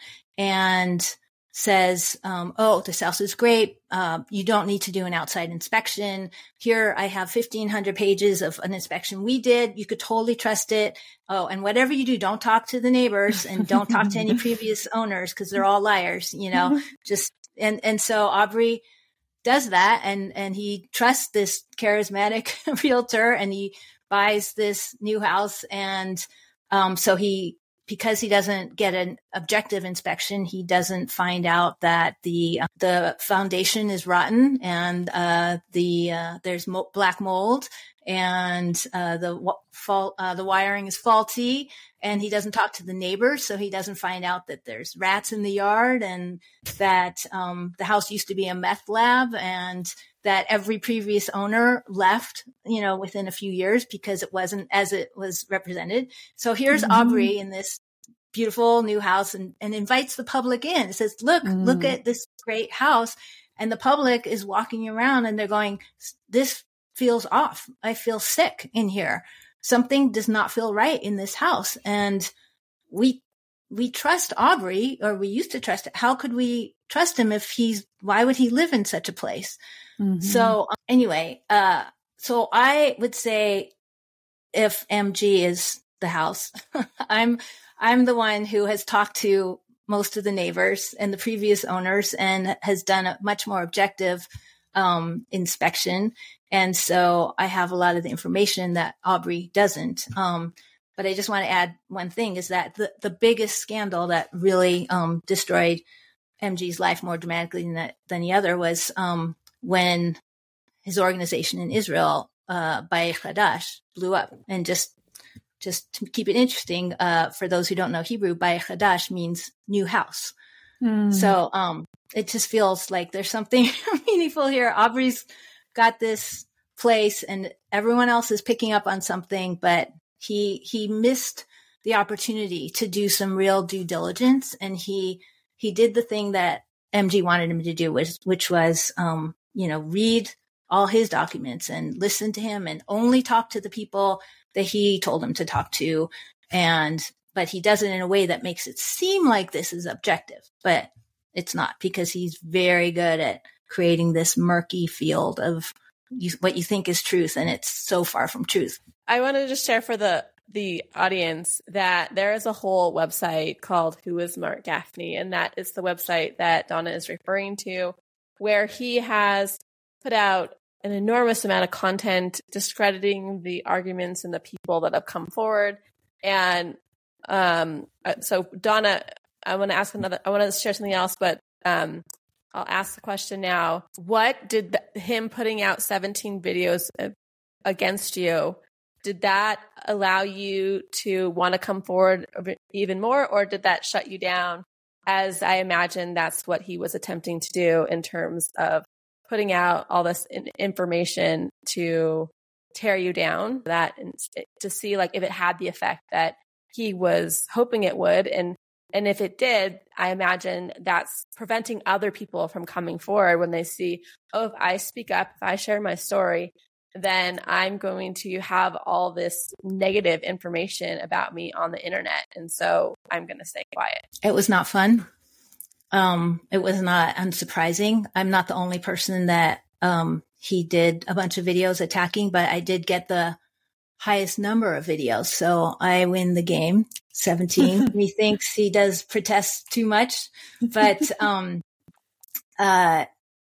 and says, um, oh, this house is great. Uh, you don't need to do an outside inspection. Here, I have fifteen hundred pages of an inspection we did. You could totally trust it. Oh, and whatever you do, don't talk to the neighbors and don't talk to any previous owners because they're all liars, you know, just, and, and so Aubrey does that. And, and he trusts this charismatic realtor and he buys this new house. And, um, so he, because he doesn't get an objective inspection, he doesn't find out that the uh, the foundation is rotten and uh, the uh, there's mo- black mold and uh, the w- fault uh, the wiring is faulty. And he doesn't talk to the neighbors, so he doesn't find out that there's rats in the yard and that um, the house used to be a meth lab and that every previous owner left, you know, within a few years because it wasn't as it was represented. So here's mm-hmm. Aubrey in this beautiful new house and, and invites the public in. It says, look, mm. look at this great house. And the public is walking around and they're going, this feels off. I feel sick in here. Something does not feel right in this house. And we, we trust Aubrey, or we used to trust it. How could we trust him if he's, why would he live in such a place? Mm-hmm. So anyway, uh, so I would say if M G is the house, I'm, I'm the one who has talked to most of the neighbors and the previous owners and has done a much more objective, um, inspection. And so I have a lot of the information that Aubrey doesn't. Um, but I just want to add one thing is that the, the biggest scandal that really, um, destroyed M G's life more dramatically than, that, than the other was, um, when his organization in Israel, uh, Bayit Hadash, blew up. And just, just to keep it interesting, uh, for those who don't know Hebrew, Bayit Hadash means new house. Mm. So, um, it just feels like there's something meaningful here. Aubrey's got this place and everyone else is picking up on something, but he, he missed the opportunity to do some real due diligence. And he, he did the thing that M G wanted him to do, which, which was, um, you know, read all his documents and listen to him and only talk to the people that he told him to talk to. And, but he does it in a way that makes it seem like this is objective, but it's not, because he's very good at creating this murky field of you, what you think is truth. And it's so far from truth. I want to just share for the, the audience that there is a whole website called Who is Mark Gaffney? And that is the website that Donna is referring to, where he has put out an enormous amount of content discrediting the arguments and the people that have come forward. And um, so, Donna, I want to ask another, I want to share something else, but um, I'll ask the question now. What did the, him putting out seventeen videos against you, did that allow you to want to come forward even more, or did that shut you down? As I imagine that's what he was attempting to do in terms of putting out all this information to tear you down, that to see like if it had the effect that he was hoping it would. And, and if it did, I imagine that's preventing other people from coming forward when they see, oh, if I speak up, if I share my story, then I'm going to have all this negative information about me on the internet. And so I'm going to stay quiet. It was not fun. Um, it was not unsurprising. I'm not the only person that, um, he did a bunch of videos attacking, but I did get the highest number of videos. So I win the game, seventeen. He thinks he does protest too much, but, um, uh,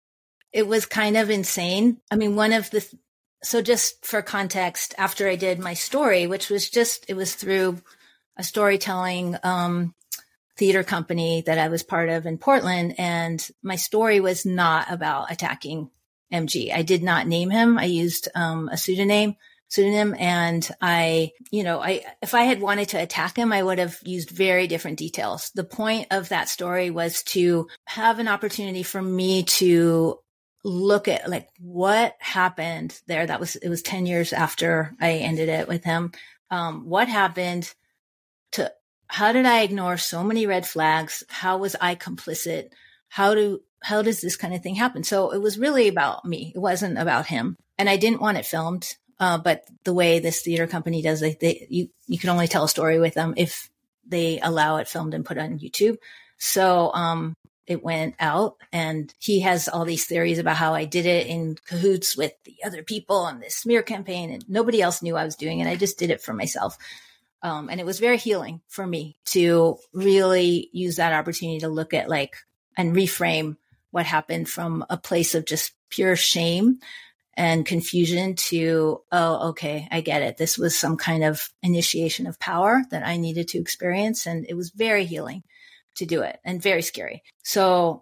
it was kind of insane. I mean, one of the, th- so just for context, after I did my story, which was just, it was through a storytelling, um, theater company that I was part of in Portland. And my story was not about attacking M G. I did not name him. I used um, a pseudonym, pseudonym. And I, you know, I, if I had wanted to attack him, I would have used very different details. The point of that story was to have an opportunity for me to look at like what happened there. That was, it was ten years after I ended it with him. Um, what happened to, how did I ignore so many red flags? How was I complicit? How do, how does this kind of thing happen? So it was really about me. It wasn't about him. And I didn't want it filmed. Uh, but the way this theater company does it, they, you, you can only tell a story with them if they allow it filmed and put on YouTube. So, um, it went out, and he has all these theories about how I did it in cahoots with the other people on this smear campaign, and nobody else knew I was doing it. I just did it for myself. Um, and it was very healing for me to really use that opportunity to look at like and reframe what happened from a place of just pure shame and confusion to, oh, okay, I get it. This was some kind of initiation of power that I needed to experience. And it was very healing to do it and very scary. So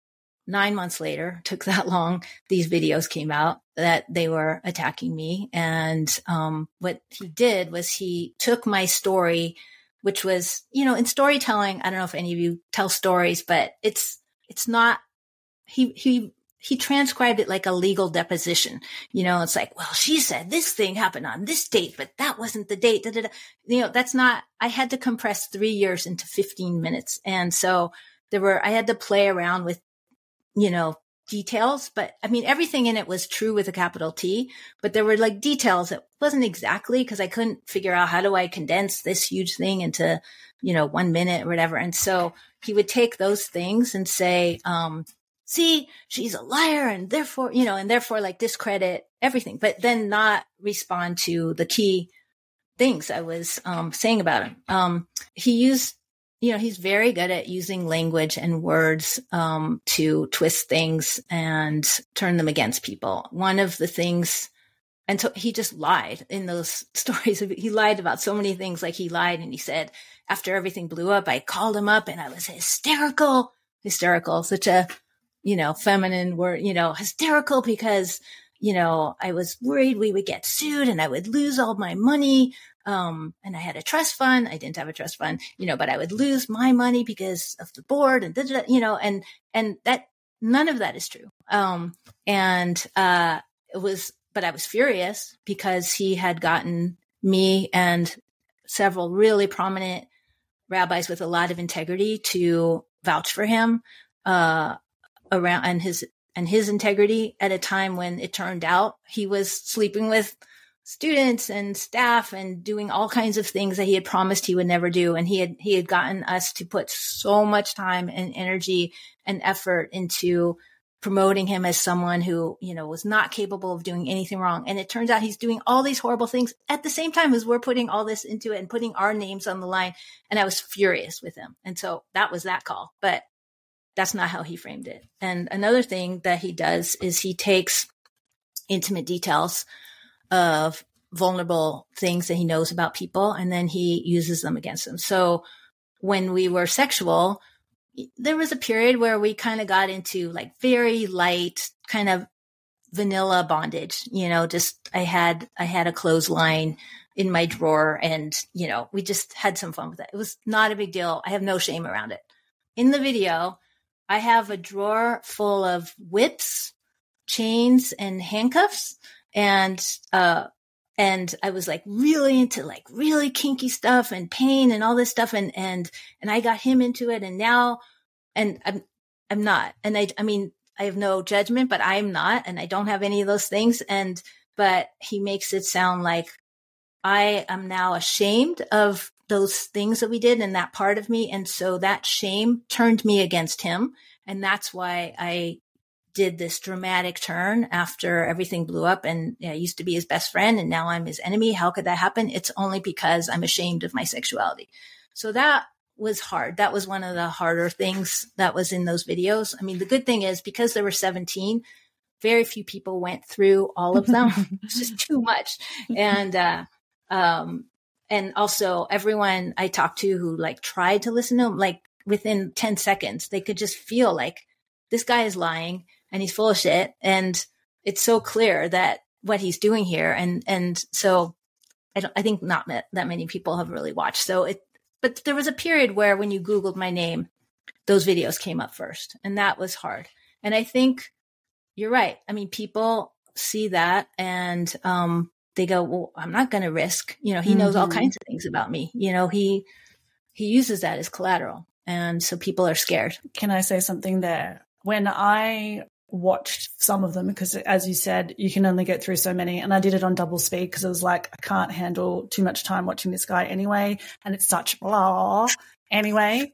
nine months later, took that long, these videos came out that they were attacking me. And um, what he did was he took my story, which was, you know, in storytelling, I don't know if any of you tell stories, but it's, it's not, he, he, he transcribed it like a legal deposition. You know, it's like, well, she said this thing happened on this date, but that wasn't the date. Da, da, da. You know, that's not, I had to compress three years into fifteen minutes. And so there were, I had to play around with, you know, details, but I mean, everything in it was true with a capital T, but there were like details that wasn't exactly, because I couldn't figure out how do I condense this huge thing into, you know, one minute or whatever. And so he would take those things and say, um, see, she's a liar, and therefore, you know, and therefore like discredit everything, but then not respond to the key things I was um, saying about him. Um, he used, you know, he's very good at using language and words um, to twist things and turn them against people. One of the things, and so he just lied in those stories. He lied about so many things. Like he lied and he said, after everything blew up, I called him up and I was hysterical, hysterical, such a, you know, feminine word, you know, hysterical because, you know, I was worried we would get sued and I would lose all my money. Um, and I had a trust fund. I didn't have a trust fund, you know, but I would lose my money because of the board and, you know, and, and that none of that is true. Um, and, uh, it was, but I was furious because he had gotten me and several really prominent rabbis with a lot of integrity to vouch for him, uh, around and his, and his integrity at a time when it turned out he was sleeping with students and staff and doing all kinds of things that he had promised he would never do. And he had, he had gotten us to put so much time and energy and effort into promoting him as someone who, you know, was not capable of doing anything wrong. And it turns out he's doing all these horrible things at the same time as we're putting all this into it and putting our names on the line. And I was furious with him. And so that was that call, but that's not how he framed it. And another thing that he does is he takes intimate details of vulnerable things that he knows about people, and then he uses them against them. So when we were sexual, there was a period where we kind of got into like very light kind of vanilla bondage, you know, just I had, I had a clothesline in my drawer and, you know, we just had some fun with it. It was not a big deal. I have no shame around it. In the video, I have a drawer full of whips, chains, and handcuffs. And, uh, and I was like really into like really kinky stuff and pain and all this stuff. And, and, and I got him into it. And now, and I'm, I'm not. And I, I mean, I have no judgment, but I'm not. And I don't have any of those things. And, but he makes it sound like I am now ashamed of those things that we did and that part of me. And so that shame turned me against him. And that's why I did this dramatic turn after everything blew up, and you know, I used to be his best friend and now I'm his enemy. How could that happen? It's only because I'm ashamed of my sexuality. So that was hard. That was one of the harder things that was in those videos. I mean, the good thing is because there were seventeen, very few people went through all of them. It's just too much. And, uh, um, and also everyone I talked to who like tried to listen to him, like within ten seconds, they could just feel like this guy is lying and he's full of shit. And it's so clear that what he's doing here. And, and so I don't, I think not that, that many people have really watched. So it, but there was a period where when you Googled my name, those videos came up first, and that was hard. And I think you're right. I mean, people see that and, um, they go, well, I'm not going to risk, you know, he knows mm-hmm. all kinds of things about me. You know, he, he uses that as collateral. And so people are scared. Can I say something there? When I watched some of them because, as you said, you can only get through so many. And I did it on double speed because I was like, I can't handle too much time watching this guy anyway. And it's such blah anyway.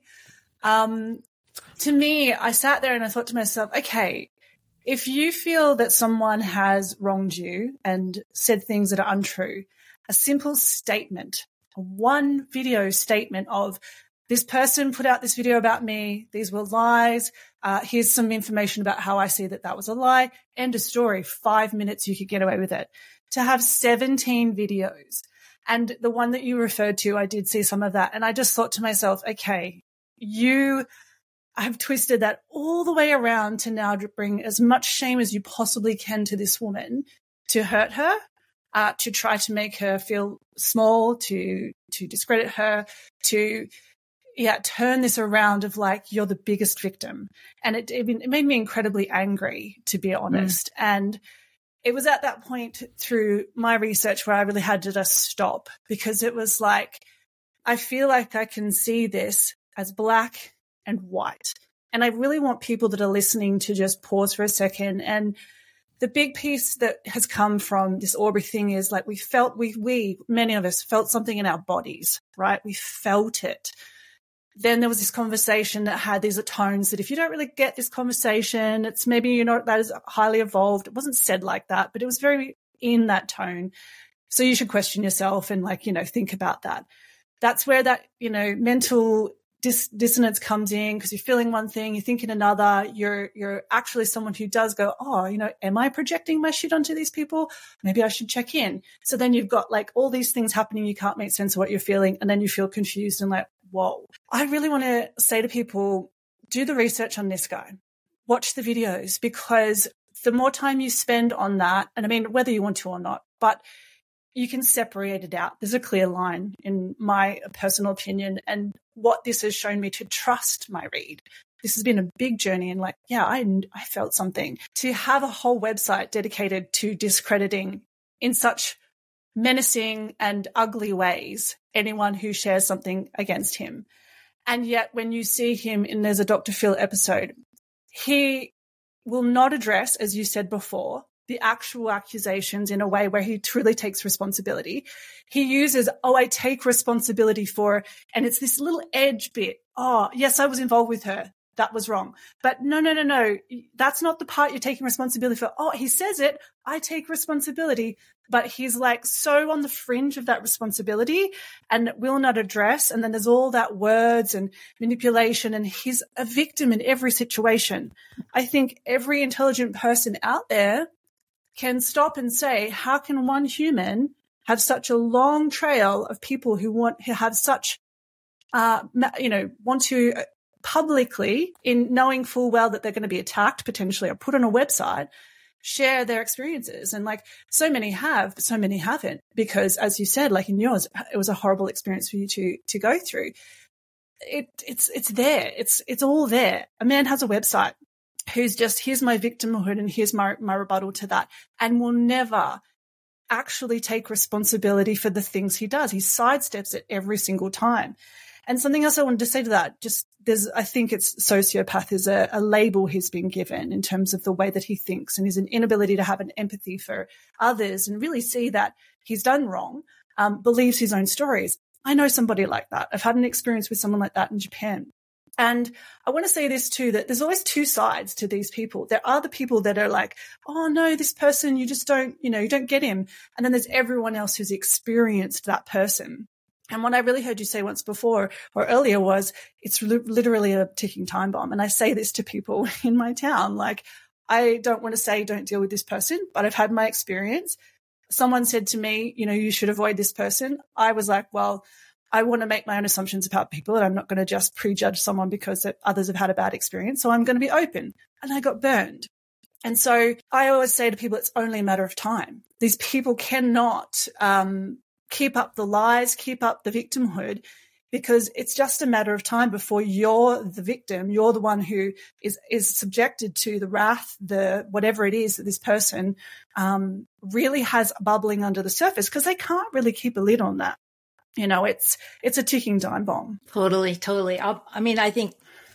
Um, to me, I sat there and I thought to myself, okay, if you feel that someone has wronged you and said things that are untrue, a simple statement, a one video statement of, this person put out this video about me, these were lies, uh, here's some information about how I see that that was a lie, end of story, five minutes you could get away with it. To have seventeen videos, and the one that you referred to, I did see some of that, and I just thought to myself, okay, you have twisted that all the way around to now bring as much shame as you possibly can to this woman, to hurt her, uh, to try to make her feel small, to to discredit her, to yeah, turn this around of like, you're the biggest victim. And it, it made me incredibly angry, to be honest. Mm. And it was at that point through my research where I really had to just stop, because it was like, I feel like I can see this as black and white. And I really want people that are listening to just pause for a second. And the big piece that has come from this Aubrey thing is like, we felt, we, we, many of us felt something in our bodies, right? We felt it. Then there was this conversation that had these tones that if you don't really get this conversation, it's maybe you're not that is highly evolved. It wasn't said like that, but it was very in that tone. So you should question yourself and like, you know, think about that. That's where that, you know, mental dis- dissonance comes in, because you're feeling one thing, you're thinking another. You're, you're actually someone who does go, oh, you know, am I projecting my shit onto these people? Maybe I should check in. So then you've got like all these things happening. You can't make sense of what you're feeling. And then you feel confused and like, whoa. I really want to say to people, do the research on this guy. Watch the videos, because the more time you spend on that, and I mean, whether you want to or not, but you can separate it out. There's a clear line, in my personal opinion. And what this has shown me to trust my read. This has been a big journey. And like, yeah, I, I felt something. To have a whole website dedicated to discrediting in such menacing and ugly ways anyone who shares something against him. And yet when you see him in There's a Doctor Phil episode, he will not address, as you said before, the actual accusations in a way where he truly takes responsibility. He uses, oh, I take responsibility for, and it's this little edge bit. Oh, yes, I was involved with her. That was wrong. But no, no, no, no. That's not the part you're taking responsibility for. Oh, he says it. I take responsibility. But he's like so on the fringe of that responsibility and will not address. And then there's all that words and manipulation, and he's a victim in every situation. I think every intelligent person out there can stop and say, how can one human have such a long trail of people who want, who have such, uh, you know, want to publicly, in knowing full well that they're going to be attacked potentially or put on a website, share their experiences. And like so many have, but so many haven't, because as you said, like in yours, it was a horrible experience for you to, to go through. It, it's, it's there. It's, it's all there. A man has a website who's just, here's my victimhood and here's my, my rebuttal to that, and will never actually take responsibility for the things he does. He sidesteps it every single time. And something else I wanted to say to that, just there's, I think it's sociopath is a, a label he's been given in terms of the way that he thinks, and his an inability to have an empathy for others and really see that he's done wrong, um, believes his own stories. I know somebody like that. I've had an experience with someone like that in Japan. And I want to say this too, that there's always two sides to these people. There are the people that are like, oh no, this person, you just don't, you know, you don't get him. And then there's everyone else who's experienced that person. And what I really heard you say once before or earlier was, it's li- literally a ticking time bomb. And I say this to people in my town, like, I don't want to say don't deal with this person, but I've had my experience. Someone said to me, you know, you should avoid this person. I was like, well, I want to make my own assumptions about people, and I'm not going to just prejudge someone because others have had a bad experience. So I'm going to be open. And I got burned. And so I always say to people, it's only a matter of time. These people cannot um, keep up the lies, keep up the victimhood, because it's just a matter of time before you're the victim. You're the one who is, is subjected to the wrath, the whatever it is that this person um, really has bubbling under the surface, because they can't really keep a lid on that. You know, it's it's a ticking time bomb. Totally, totally. I'll, I mean, I think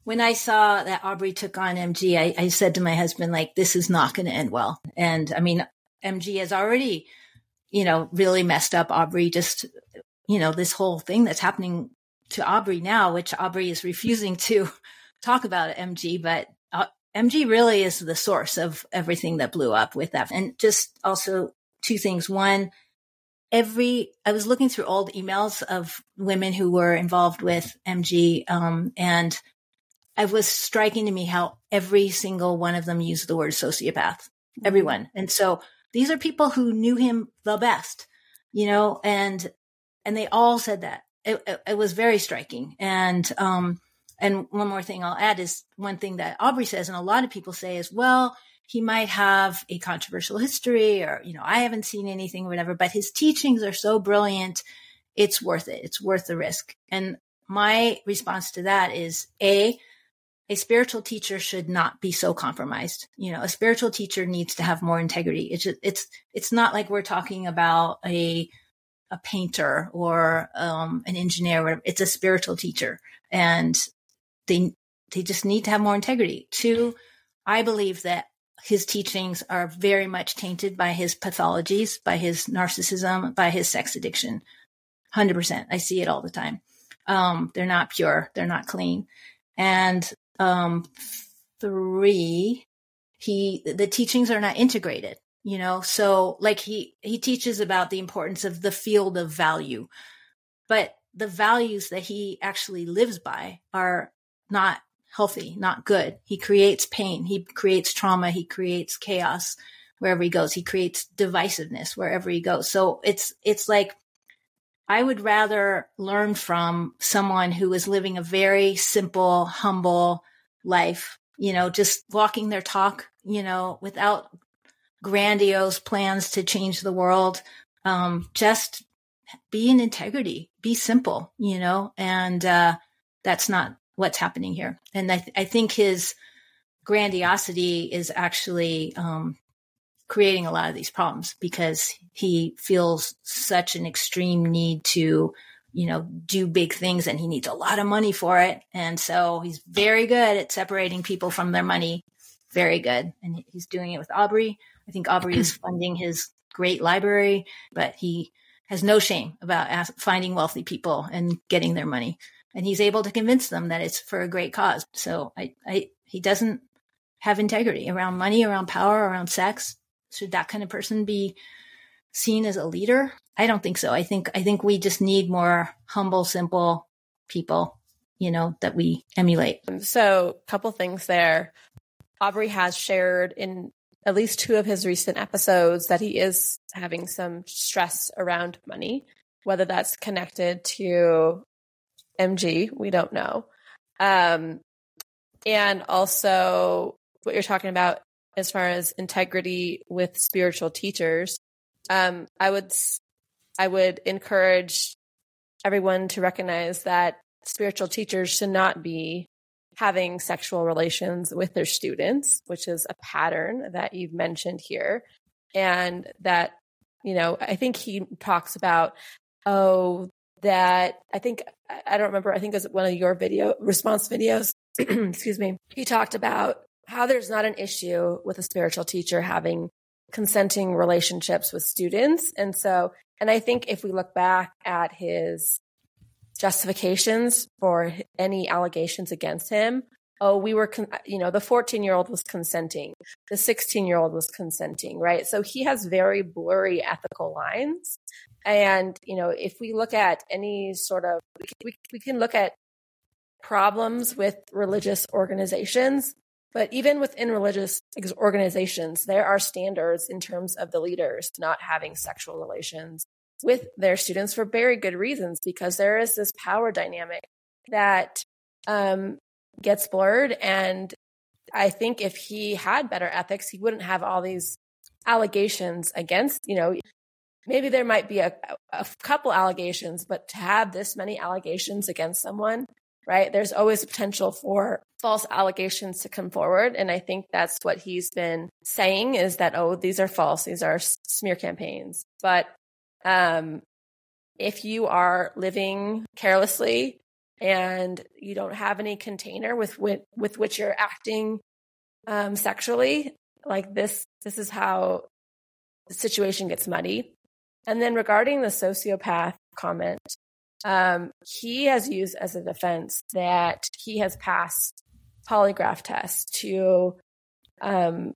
when I saw that Aubrey took on M G, I, I said to my husband, like, this is not going to end well. And I mean, M G has already, you know, really messed up Aubrey. Just, you know, this whole thing that's happening to Aubrey now, which Aubrey is refusing to talk about M G, but uh, M G really is the source of everything that blew up with that. And just also two things. One, every, I was looking through old emails of women who were involved with M G, um, and it was striking to me how every single one of them used the word sociopath, everyone. And so these are people who knew him the best, you know, and, and they all said that. It, it, it was very striking. And, um, and one more thing I'll add is one thing that Aubrey says, and a lot of people say is, well, he might have a controversial history, or, you know, I haven't seen anything or whatever, but his teachings are so brilliant. It's worth it. It's worth the risk. And my response to that is, A, a spiritual teacher should not be so compromised. You know, a spiritual teacher needs to have more integrity. It's just, it's, it's not like we're talking about a, a painter or um, an engineer. Or whatever. It's a spiritual teacher, and they, they just need to have more integrity. Two, I believe that his teachings are very much tainted by his pathologies, by his narcissism, by his sex addiction. one hundred percent. I see it all the time. Um, they're not pure. They're not clean. And um, three, he, the teachings are not integrated, you know? So like he, he teaches about the importance of the field of value, but the values that he actually lives by are not healthy, not good. He creates pain. He creates trauma. He creates chaos wherever he goes. He creates divisiveness wherever he goes. So it's, it's like, I would rather learn from someone who is living a very simple, humble life, you know, just walking their talk, you know, without grandiose plans to change the world. Um, just be in integrity, be simple, you know, and uh, that's not what's happening here. And I, th- I think his grandiosity is actually um, creating a lot of these problems, because he feels such an extreme need to, you know, do big things, and he needs a lot of money for it. And so he's very good at separating people from their money. Very good. And he's doing it with Aubrey. I think Aubrey is funding his great library, but he has no shame about ask, finding wealthy people and getting their money. And he's able to convince them that it's for a great cause. So I, I, he doesn't have integrity around money, around power, around sex. Should that kind of person be seen as a leader? I don't think so. I think, I think we just need more humble, simple people, you know, that we emulate. So a couple things there. Aubrey has shared in at least two of his recent episodes that he is having some stress around money, whether that's connected to M G, we don't know. Um, and also what you're talking about as far as integrity with spiritual teachers, um, I would, I would encourage everyone to recognize that spiritual teachers should not be having sexual relations with their students, which is a pattern that you've mentioned here. And that, you know, I think he talks about, oh, that I think, I don't remember, I think it was one of your video response videos, excuse me. He talked about how there's not an issue with a spiritual teacher having consenting relationships with students. And so, and I think if we look back at his justifications for any allegations against him, oh, we were, con- you know, the fourteen year old was consenting, the sixteen year old was consenting, right? So he has very blurry ethical lines. And, you know, if we look at any sort of, we, we can look at problems with religious organizations, but even within religious organizations, there are standards in terms of the leaders not having sexual relations with their students for very good reasons, because there is this power dynamic that um, gets blurred. And I think if he had better ethics, he wouldn't have all these allegations against, you know, maybe there might be a, a couple allegations, but to have this many allegations against someone, right, there's always a potential for false allegations to come forward. And I think that's what he's been saying, is that, oh, these are false, these are smear campaigns. But Um, if you are living carelessly and you don't have any container with with, with which you're acting um, sexually, like this, this is how the situation gets muddy. And then regarding the sociopath comment, um, he has used as a defense that he has passed polygraph tests to um,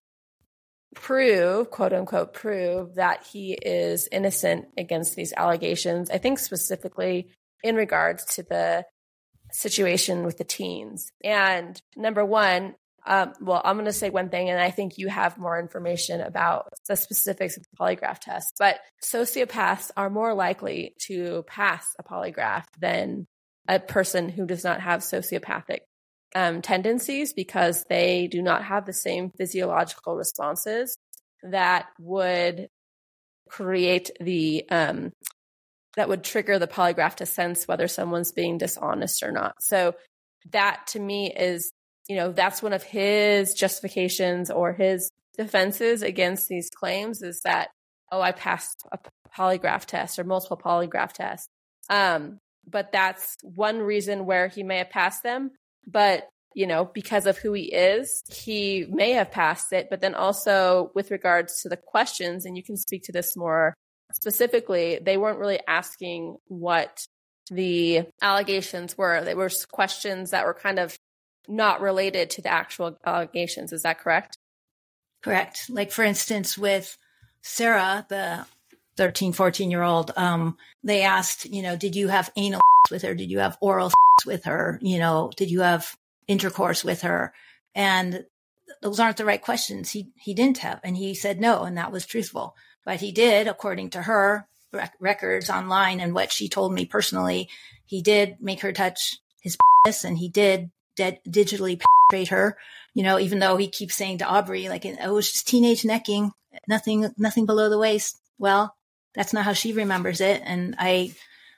prove, quote unquote, prove that he is innocent against these allegations. I think specifically in regards to the situation with the teens. And number one, um, well, I'm going to say one thing, and I think you have more information about the specifics of the polygraph test, but sociopaths are more likely to pass a polygraph than a person who does not have sociopathic um, tendencies, because they do not have the same physiological responses that would create the, um, that would trigger the polygraph to sense whether someone's being dishonest or not. So that to me is, you know, that's one of his justifications or his defenses against these claims, is that, oh, I passed a polygraph test or multiple polygraph tests. Um, but that's one reason where he may have passed them. But, you know, because of who he is, he may have passed it. But then also with regards to the questions, and you can speak to this more specifically, they weren't really asking what the allegations were. They were questions that were kind of not related to the actual allegations. Is that correct? Correct. Like, for instance, with Sarah, the thirteen, fourteen year old, um, they asked, you know, did you have anal with her? Did you have oral with her? You know, did you have intercourse with her? And those aren't the right questions. He, he didn't have, and he said no, and that was truthful. But he did, according to her rec- records online and what she told me personally, he did make her touch his penis, and he did dead, digitally penetrate her, you know, even though he keeps saying to Aubrey, like, oh, it was just teenage necking, nothing, nothing below the waist. Well, that's not how she remembers it. And I,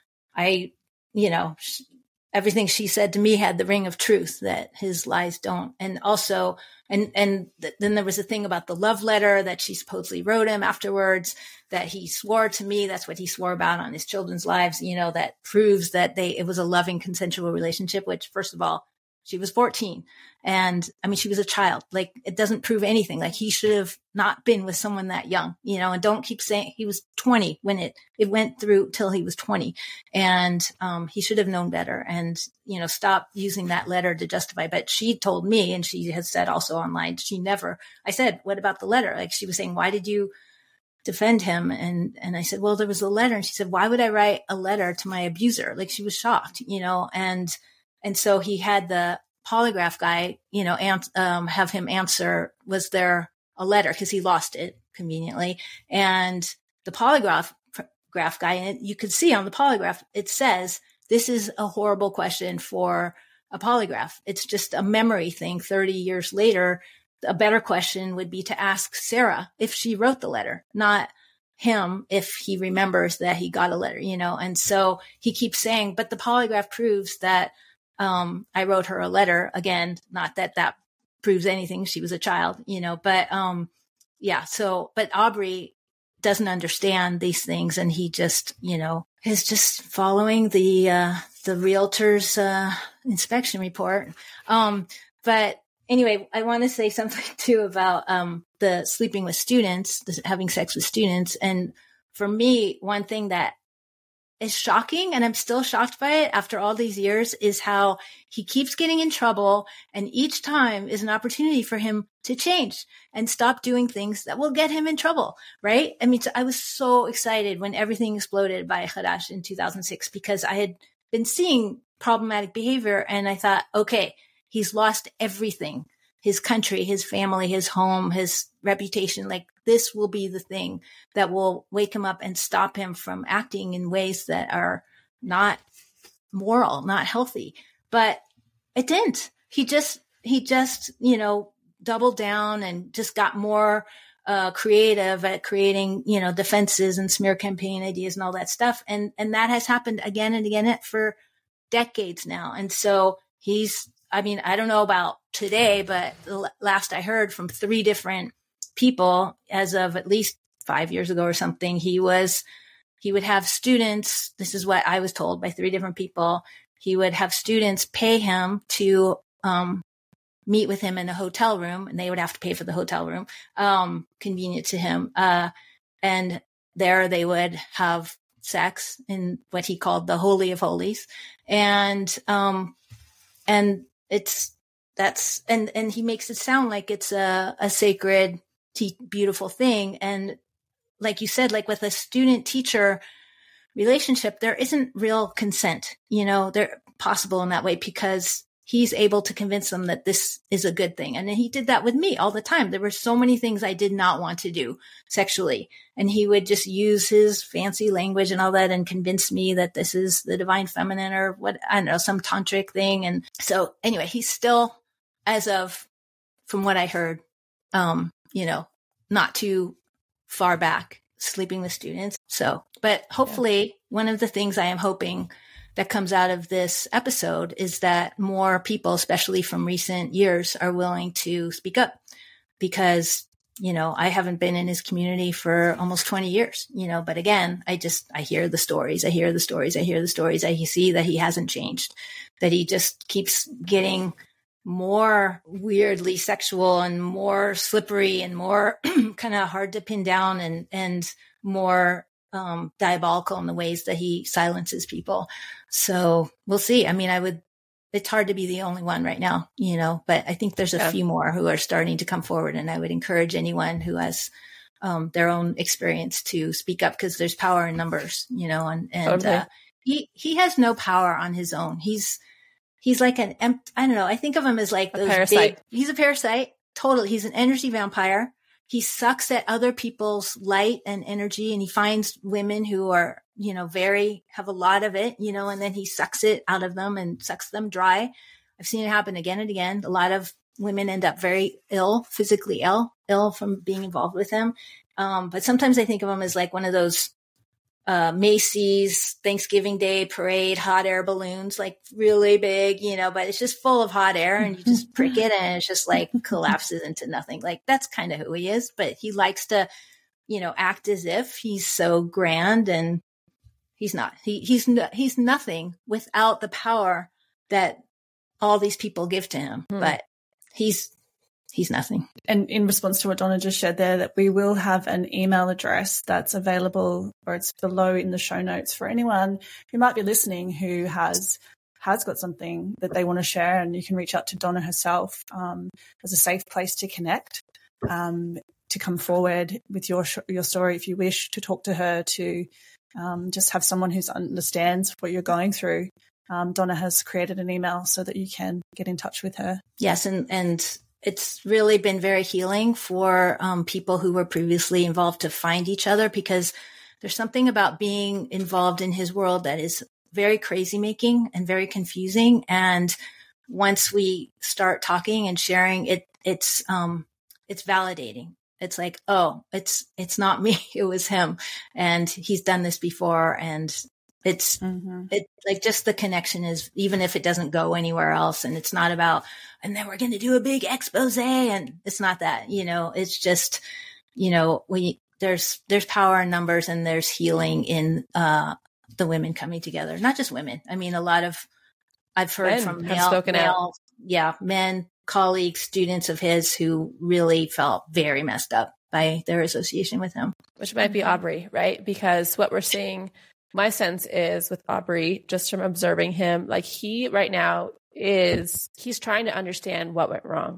I, you know, sh- everything she said to me had the ring of truth that his lies don't. And also, and, and th- then there was a thing about the love letter that she supposedly wrote him afterwards, that he swore to me. That's what he swore about on his children's lives, you know, that proves that they, it was a loving, consensual relationship, which, first of all, she was fourteen. And I mean, she was a child. Like, it doesn't prove anything. Like, he should have not been with someone that young, you know, and don't keep saying he was twenty when it, it went through till he was twenty. And, um, he should have known better and, you know, stop using that letter to justify. But she told me, and she has said also online, she never, I said, what about the letter? Like, she was saying, why did you defend him? And, and I said, well, there was a letter. And she said, why would I write a letter to my abuser? Like, she was shocked, you know, and, And so he had the polygraph guy, you know, and, um, have him answer, was there a letter? Because he lost it conveniently. And the polygraph graph guy, and you could see on the polygraph, it says, this is a horrible question for a polygraph. It's just a memory thing. thirty years later, a better question would be to ask Sarah if she wrote the letter, not him if he remembers that he got a letter, you know. And so he keeps saying, but the polygraph proves that Um, I wrote her a letter. Again, not that that proves anything. She was a child, you know, but, um, yeah. So, but Aubrey doesn't understand these things. And he just, you know, is just following the, uh, the realtor's, uh, inspection report. Um, but anyway, I want to say something too about, um, the sleeping with students, the, having sex with students. And for me, one thing that is shocking, and I'm still shocked by it after all these years, is how he keeps getting in trouble, and each time is an opportunity for him to change and stop doing things that will get him in trouble, right? I mean, I was so excited when everything exploded by Khadash in two thousand six, because I had been seeing problematic behavior, and I thought, okay, he's lost everything. His country, his family, his home, his reputation. Like, this will be the thing that will wake him up and stop him from acting in ways that are not moral, not healthy. But it didn't. He just, he just, you know, doubled down and just got more uh, creative at creating, you know, defenses and smear campaign ideas and all that stuff. And, and that has happened again and again for decades now. And so he's, I mean, I don't know about today, but the last I heard from three different people, as of at least five years ago or something, he was, he would have students. This is what I was told by three different people. he would have students pay him to um, meet with him in a hotel room, and they would have to pay for the hotel room, um, convenient to him. Uh, and there they would have sex in what he called the Holy of Holies. And, um, and it's, that's, and, and he makes it sound like it's a, a sacred, te- beautiful thing. And like you said, like with a student teacher relationship, there isn't real consent, you know, they're possible in that way because he's able to convince them that this is a good thing. And he did that with me all the time. There were so many things I did not want to do sexually. And he would just use his fancy language and all that and convince me that this is the divine feminine or what, I don't know, some tantric thing. And so anyway, he's still, as of, from what I heard, um, you know, not too far back, sleeping with students. So, but hopefully yeah. one of the things I am hoping that comes out of this episode is that more people, especially from recent years, are willing to speak up because, you know, I haven't been in his community for almost twenty years, you know, but again, I just, I hear the stories, I hear the stories, I hear the stories. I see that he hasn't changed, that he just keeps getting more weirdly sexual and more slippery and more kind of hard to pin down and, and more Um, diabolical in the ways that he silences people. So we'll see. I mean, I would, it's hard to be the only one right now, you know, but I think there's a yeah. few more who are starting to come forward. And I would encourage anyone who has um, their own experience to speak up because there's power in numbers, you know, and, and okay. uh, he, he has no power on his own. He's, he's like an, I don't know. I think of him as like a those parasite. Big, he's a parasite. Totally. He's an energy vampire. He sucks at other people's light and energy, and he finds women who are, you know, very, have a lot of it, you know, and then he sucks it out of them and sucks them dry. I've seen it happen again and again. A lot of women end up very ill, physically ill, ill from being involved with him. Um, but sometimes I think of him as like one of those uh, Macy's Thanksgiving Day parade hot air balloons, like really big, you know, but it's just full of hot air and you just prick it and it's just like collapses into nothing. Like that's kind of who he is, but he likes to, you know, act as if he's so grand and he's not. He, he's, no, he's nothing without the power that all these people give to him, hmm. but he's, he's nothing. And in response to what Donna just shared there, that we will have an email address that's available, or it's below in the show notes for anyone who might be listening who has has got something that they want to share, and you can reach out to Donna herself um, as a safe place to connect, um, to come forward with your your story if you wish, to talk to her, to um, just have someone who understands what you're going through. Um, Donna has created an email so that you can get in touch with her. Yes, and and. It's really been very healing for um, people who were previously involved to find each other, because there's something about being involved in his world that is very crazy making and very confusing. And once we start talking and sharing it, it's, um, it's validating. It's like, oh, it's, it's not me. It was him. And he's done this before. And it's, mm-hmm. it like just the connection is, even if it doesn't go anywhere else, and it's not about, and then we're going to do a big expose, and it's not that, you know, it's just, you know, we, there's, there's power in numbers, and there's healing in, uh, the women coming together, not just women. I mean, a lot of, I've heard men from male, male, male yeah, men, colleagues, students of his who really felt very messed up by their association with him. Which might be Aubrey, right? Because what we're seeing, my sense is with Aubrey, just from observing him, like he right now is, he's trying to understand what went wrong.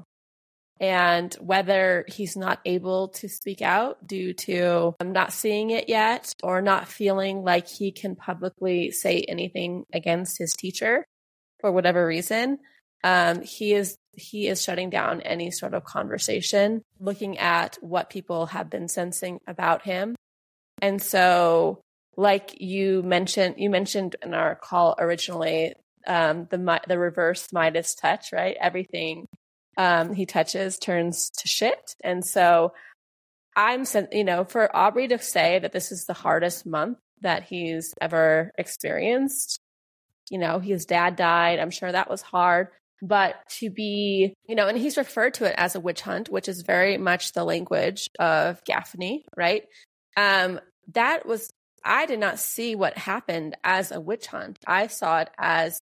And whether he's not able to speak out due to not seeing it yet, or not feeling like he can publicly say anything against his teacher for whatever reason, um, he is he is shutting down any sort of conversation, looking at what people have been sensing about him. And so, like you mentioned, you mentioned in our call originally, um, the the reverse Midas touch, right? Everything um, he touches turns to shit. And so I'm, you know, for Aubrey to say that this is the hardest month that he's ever experienced, you know, his dad died. I'm sure that was hard. But to be, you know, and he's referred to it as a witch hunt, which is very much the language of Gaffney, right? Um, that was, I did not see what happened as a witch hunt. I saw it as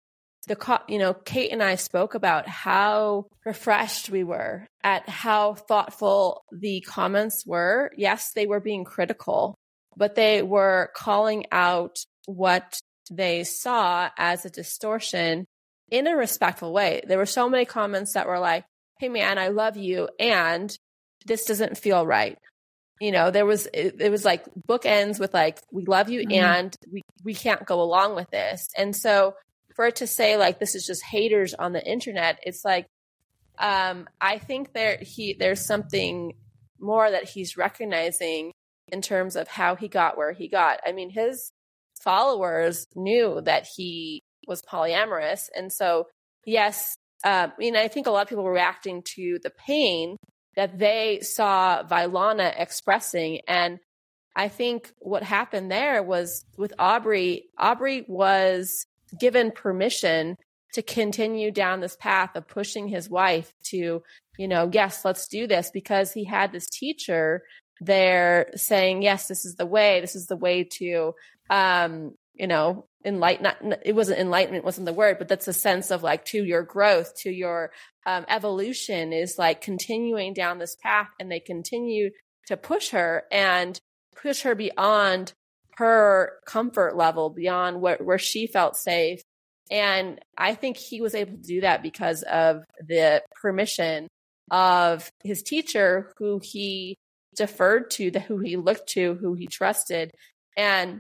the, you know, Kate and I spoke about how refreshed we were at how thoughtful the comments were. Yes, they were being critical, but they were calling out what they saw as a distortion in a respectful way. There were so many comments that were like, hey man, I love you, and this doesn't feel right. You know, there was, it, it was like bookends with like, we love you, mm-hmm. and we, we can't go along with this. And so for it to say like, this is just haters on the internet, it's like, um, I think there, he, there's something more that he's recognizing in terms of how he got where he got. I mean, his followers knew that he was polyamorous. And so, yes, um, I mean, I think a lot of people were reacting to the pain that they saw Vailana expressing. And I think what happened there was with Aubrey, Aubrey was given permission to continue down this path of pushing his wife to, you know, yes, let's do this, because he had this teacher there saying, yes, this is the way, this is the way to, um, you know, enlighten, it wasn't enlightenment, wasn't the word, but that's a sense of like to your growth, to your um, evolution is like continuing down this path. And they continue to push her and push her beyond her comfort level, beyond where, where she felt safe. And I think he was able to do that because of the permission of his teacher, who he deferred to, the, who he looked to, who he trusted. And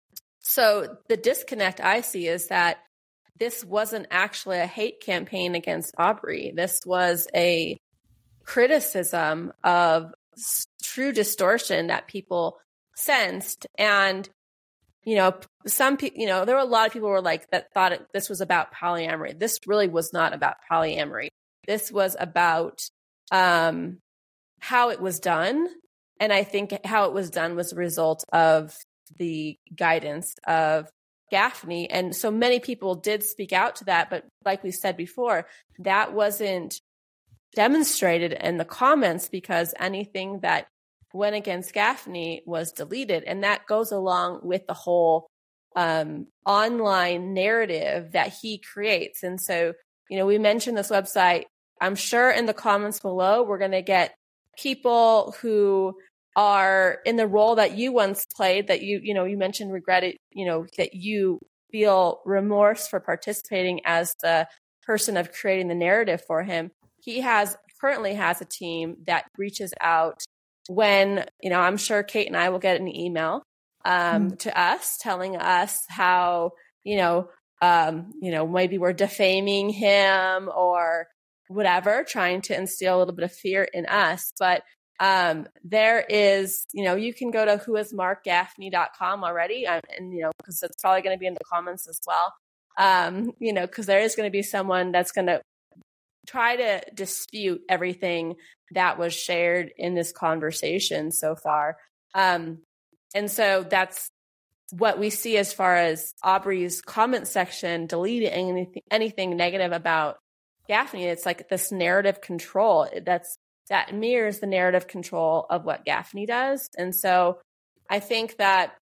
so the disconnect I see is that this wasn't actually a hate campaign against Aubrey. This was a criticism of true distortion that people sensed. And, you know, some people, you know, there were a lot of people who were like, that thought it, this was about polyamory. This really was not about polyamory. This was about um, how it was done. And I think how it was done was a result of the guidance of Gaffney. And so many people did speak out to that. But like we said before, that wasn't demonstrated in the comments because anything that went against Gaffney was deleted. And that goes along with the whole um, online narrative that he creates. And so, you know, we mentioned this website. I'm sure in the comments below, we're going to get people who are in the role that you once played, that you, you know, you mentioned regretted, you know, that you feel remorse for participating as the person of creating the narrative for him. He has currently has a team that reaches out when, you know, I'm sure Kate and I will get an email um, mm. to us telling us how, you know, um, you know, maybe we're defaming him or whatever, trying to instill a little bit of fear in us. But um, there is, you know, you can go to who is mark gaffney dot com already. Um, and, you know, because it's probably going to be in the comments as well. Um, you know, because there is going to be someone that's going to try to dispute everything that was shared in this conversation so far. Um, and so that's what we see as far as Aubrey's comment section deleting anything, anything negative about Gaffney. It's like this narrative control that's that mirrors the narrative control of what Gaffney does. And so I think that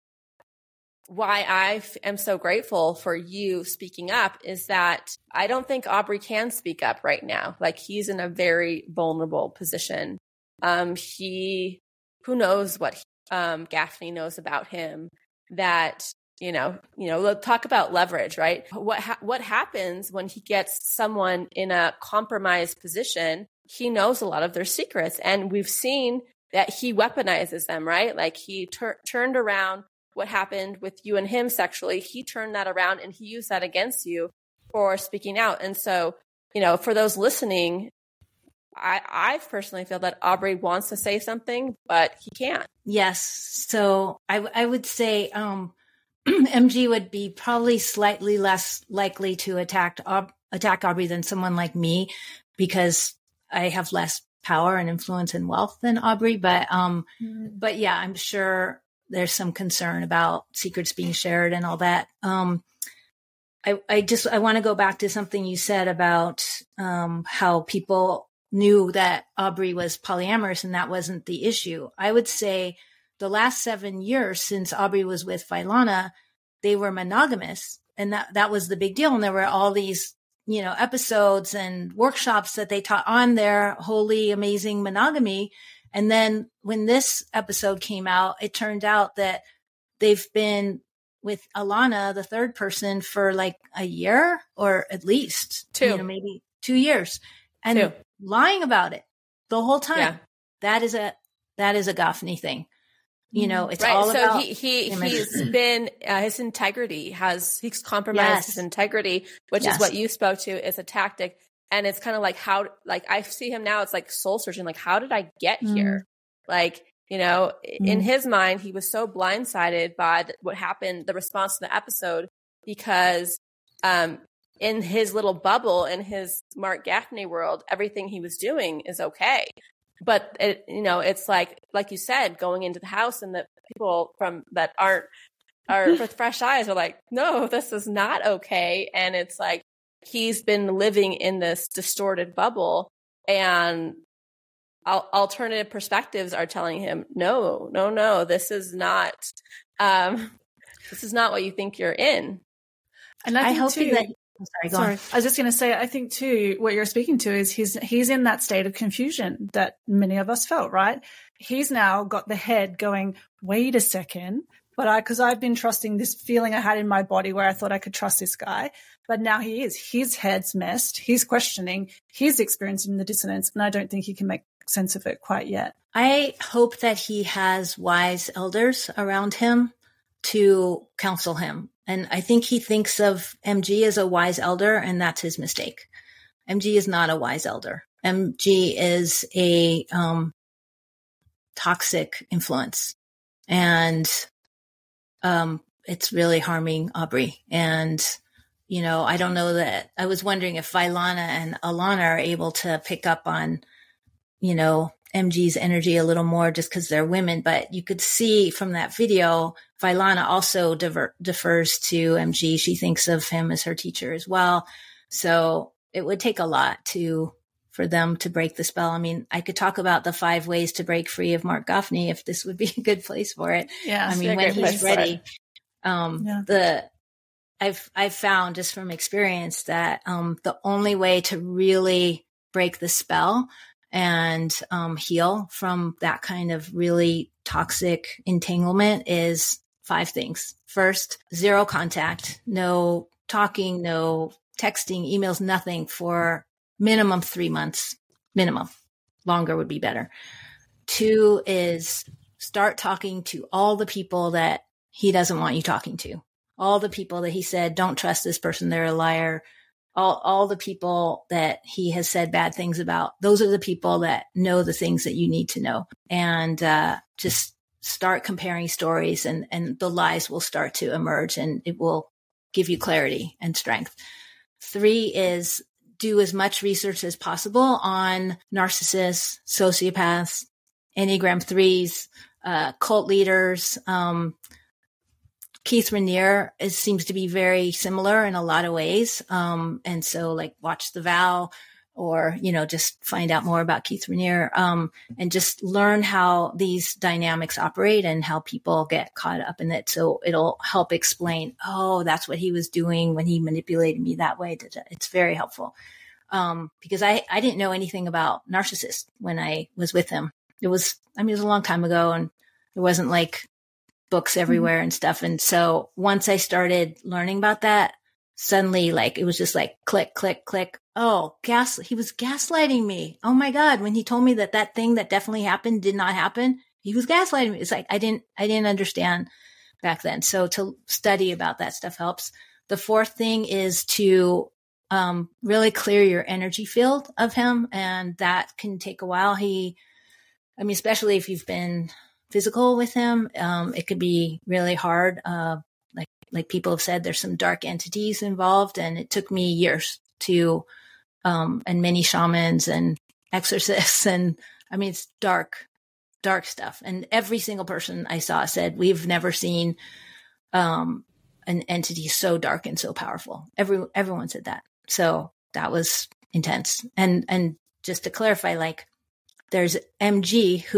why I f- am so grateful for you speaking up is that I don't think Aubrey can speak up right now. Like, he's in a very vulnerable position. Um, he, who knows what he, um, Gaffney knows about him that, you know, you know, let's talk about leverage, right? What, ha- what happens when he gets someone in a compromised position? He knows a lot of their secrets, and we've seen that he weaponizes them, right? Like, he tur- turned around what happened with you and him sexually. He turned that around and he used that against you for speaking out. And so, you know, for those listening, I, I personally feel that Aubrey wants to say something, but he can't. Yes. So I, I would say um, M G would be probably slightly less likely to attack, Aub- attack Aubrey than someone like me, because I have less power and influence and wealth than Aubrey. But, um, mm-hmm. but yeah, I'm sure there's some concern about secrets being shared and all that. Um, I, I just, I want to go back to something you said about um, how people knew that Aubrey was polyamorous and that wasn't the issue. I would say the last seven years since Aubrey was with Vailana, they were monogamous. and that, that was the big deal. And there were all these, you know, episodes and workshops that they taught on their holy, amazing monogamy. And then when this episode came out, it turned out that they've been with Alana, the third person, for like a year or at least two, you know, maybe two years and two. lying about it the whole time. Yeah. That is a, that is a Goffney thing. You know, it's right. all so about he, he, image. he's been, uh, his integrity has, he's compromised Yes. his integrity, which Yes. is what you spoke to is a tactic. And it's kind of like how, like I see him now, it's like soul searching. Like, how did I get Mm. here? Like, you know, Mm. in his mind, he was so blindsided by the, what happened, the response to the episode, because um, in his little bubble, in his Mark Gaffney world, everything he was doing is okay. But it, you know, it's like, like you said, going into the house and the people from that aren't, are with fresh eyes are like, no, this is not okay. And it's like, he's been living in this distorted bubble, and al- alternative perspectives are telling him, no, no, no, this is not, um, this is not what you think you're in. And I, I think hope too, that, I'm sorry, go Sorry, on. I was just going to say, I think too, what you're speaking to is he's he's in that state of confusion that many of us felt, right? He's now got the head going, wait a second, but I, because I've been trusting this feeling I had in my body where I thought I could trust this guy, but now he is. His head's messed. He's questioning. He's experiencing the dissonance, and I don't think he can make sense of it quite yet. I hope that he has wise elders around him to counsel him. And I think he thinks of M G as a wise elder, and that's his mistake. M G is not a wise elder. M G is a um, toxic influence, and um, it's really harming Aubrey. And, you know, I don't know that, I was wondering if Vailana and Alana are able to pick up on, you know, M G's energy a little more just because they're women. But you could see from that video, Vailana also diver- defers to M G. She thinks of him as her teacher as well. So it would take a lot to, for them to break the spell. I mean, I could talk about the five ways to break free of Mark Gaffney if this would be a good place for it. Yeah, I mean, when he's ready, um, yeah. the, I've, I've found just from experience that, um, the only way to really break the spell and um, heal from that kind of really toxic entanglement is five things. First, zero contact, no talking, no texting, emails, nothing for minimum three months, minimum. Longer would be better. Two is start talking to all the people that he doesn't want you talking to. All the people that he said, don't trust this person, they're a liar. All, all the people that he has said bad things about, those are the people that know the things that you need to know. And uh, just start comparing stories, and, and the lies will start to emerge, and it will give you clarity and strength. Three is do as much research as possible on narcissists, sociopaths, Enneagram threes, uh, cult leaders. Um, Keith Raniere is, seems to be very similar in a lot of ways. Um, and so like watch The Vow, or, you know, just find out more about Keith Raniere, um, and just learn how these dynamics operate and how people get caught up in it. So it'll help explain, oh, that's what he was doing when he manipulated me that way. It's very helpful. Um, because I, I didn't know anything about narcissists when I was with him. It was, I mean, it was a long time ago, and there wasn't like books everywhere and stuff. And so once I started learning about that, suddenly like, it was just like click, click, click. Oh, gas, he was gaslighting me. Oh my God. When he told me that that thing that definitely happened did not happen, he was gaslighting me. It's like, I didn't, I didn't understand back then. So to study about that stuff helps. The fourth thing is to, um, really clear your energy field of him. And that can take a while. He, I mean, especially if you've been physical with him, um, it could be really hard. Uh, like, like people have said, there's some dark entities involved, and it took me years to, um, and many shamans and exorcists. And I mean, it's dark, dark stuff. And every single person I saw said, we've never seen, um, an entity so dark and so powerful. Every, everyone said that. So that was intense. And, and just to clarify, like, there's M G who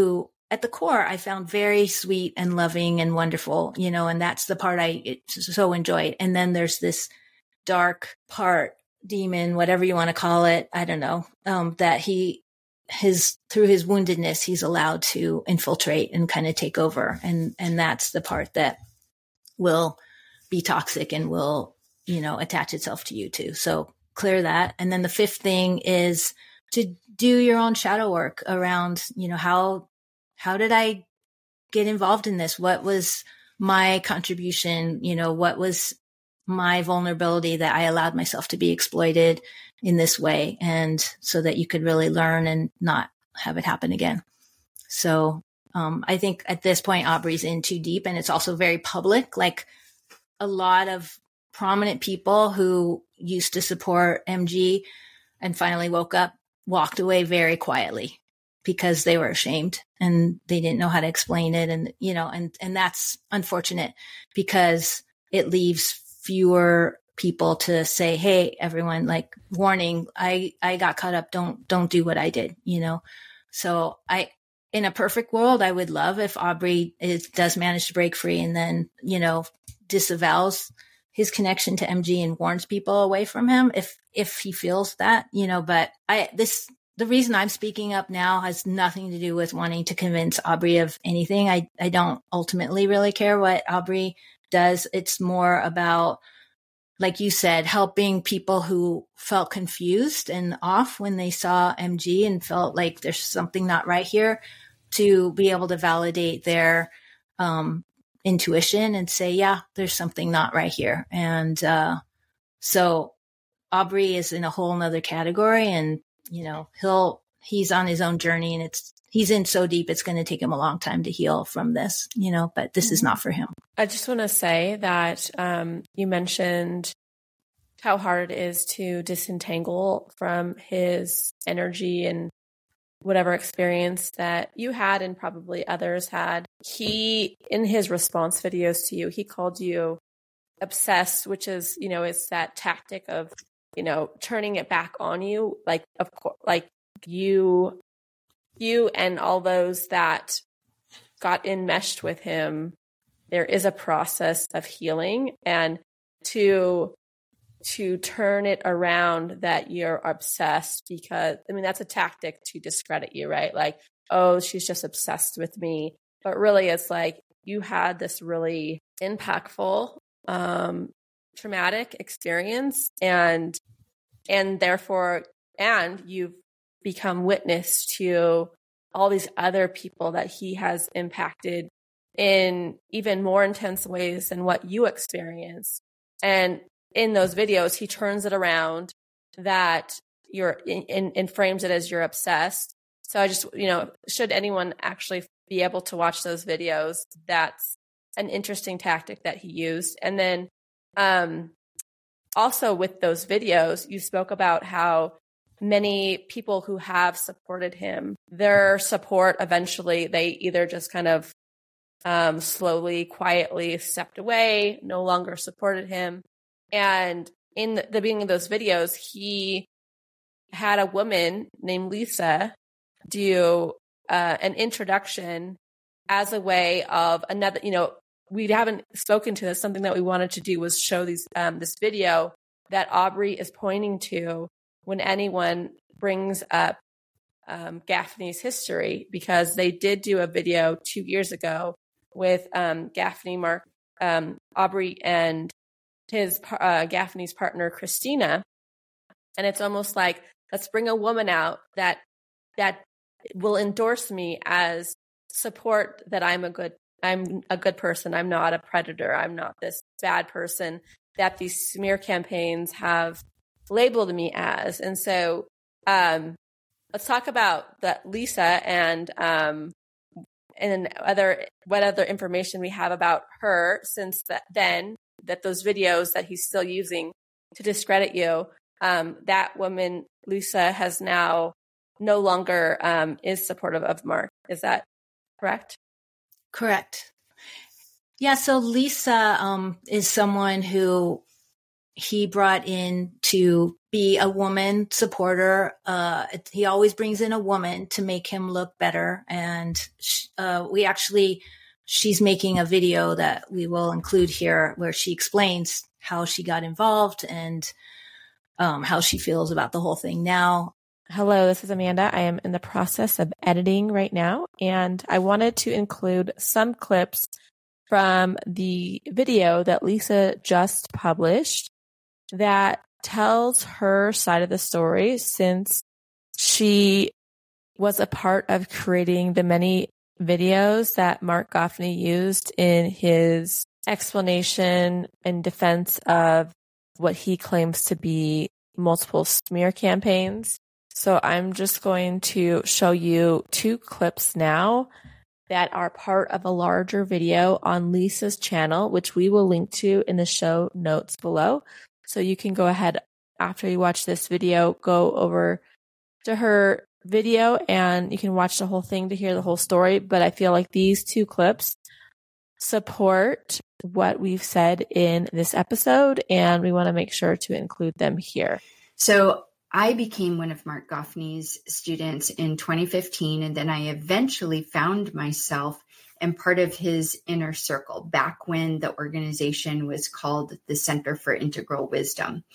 at the core, I found very sweet and loving and wonderful, you know, and that's the part I so enjoyed. And then there's this dark part, demon, whatever you want to call it. I don't know, um, that he, his, through his woundedness, he's allowed to infiltrate and kind of take over. And, and that's the part that will be toxic and will, you know, attach itself to you too. So clear that. And then the fifth thing is to do your own shadow work around, you know, how, how did I get involved in this? What was my contribution? You know, what was my vulnerability that I allowed myself to be exploited in this way? And so that you could really learn and not have it happen again. So, um, I think at this point, Aubrey's in too deep, and it's also very public. Like a lot of prominent people who used to support M G and finally woke up, walked away very quietly because they were ashamed and they didn't know how to explain it. And, you know, and, and that's unfortunate because it leaves fewer people to say, hey, everyone, like warning, I, I got caught up. Don't, don't do what I did, you know? So I, in a perfect world, I would love if Aubrey is, does manage to break free and then, you know, disavows his connection to M G and warns people away from him if, if he feels that, you know, but I, this, the reason I'm speaking up now has nothing to do with wanting to convince Aubrey of anything. I, I don't ultimately really care what Aubrey does. It's more about, like you said, helping people who felt confused and off when they saw M G and felt like there's something not right here to be able to validate their um, intuition and say, yeah, there's something not right here. And uh, so Aubrey is in a whole nother category, and, you know, he'll, he's on his own journey, and it's, he's in so deep, it's going to take him a long time to heal from this, you know, but this mm-hmm. is not for him. I just want to say that um, you mentioned how hard it is to disentangle from his energy and whatever experience that you had and probably others had. He, in his response videos to you, he called you obsessed, which is, you know, it's that tactic of, you know, turning it back on you. Like, of course, like you, you and all those that got enmeshed with him, there is a process of healing, and to to turn it around that you're obsessed because, I mean, that's a tactic to discredit you, right? Like, oh, she's just obsessed with me. But really, it's like you had this really impactful, um, traumatic experience, and and therefore, and you've become witness to all these other people that he has impacted in even more intense ways than what you experienced. And in those videos, he turns it around that you're in, in, and frames it as you're obsessed. So I just, you know, should anyone actually be able to watch those videos, that's an interesting tactic that he used. And then um, also with those videos, you spoke about how many people who have supported him, their support eventually, they either just kind of um, slowly, quietly stepped away, no longer supported him. And in the beginning of those videos, he had a woman named Lisa do uh, an introduction as a way of another, you know, we haven't spoken to this. Something that we wanted to do was show these um, this video that Aubrey is pointing to when anyone brings up um, Gaffney's history, because they did do a video two years ago with um, Gaffney, Mark, um, Aubrey, and his uh, Gaffney's partner, Christina. And it's almost like, let's bring a woman out that that will endorse me as support that I'm a good I'm a good person. I'm not a predator. I'm not this bad person that these smear campaigns have labeled me as. And so um, let's talk about that Lisa and um, and other what other information we have about her since that, then that those videos that he's still using to discredit you. Um, that woman, Lisa, has now no longer um, is supportive of Mark. Is that correct? Correct. Yeah. So Lisa um, is someone who he brought in to be a woman supporter. Uh, he always brings in a woman to make him look better. And uh, we actually, she's making a video that we will include here where she explains how she got involved and um, how she feels about the whole thing now. Hello, this is Amanda. I am in the process of editing right now, and I wanted to include some clips from the video that Lisa just published that tells her side of the story, since she was a part of creating the many videos that Mark Goffney used in his explanation in defense of what he claims to be multiple smear campaigns. So I'm just going to show you two clips now that are part of a larger video on Lisa's channel, which we will link to in the show notes below. So you can go ahead after you watch this video, go over to her video and you can watch the whole thing to hear the whole story. But I feel like these two clips support what we've said in this episode, and we want to make sure to include them here. So I became one of Mark Goffney's students in twenty fifteen, and then I eventually found myself and part of his inner circle back when the organization was called the Center for Integral Wisdom.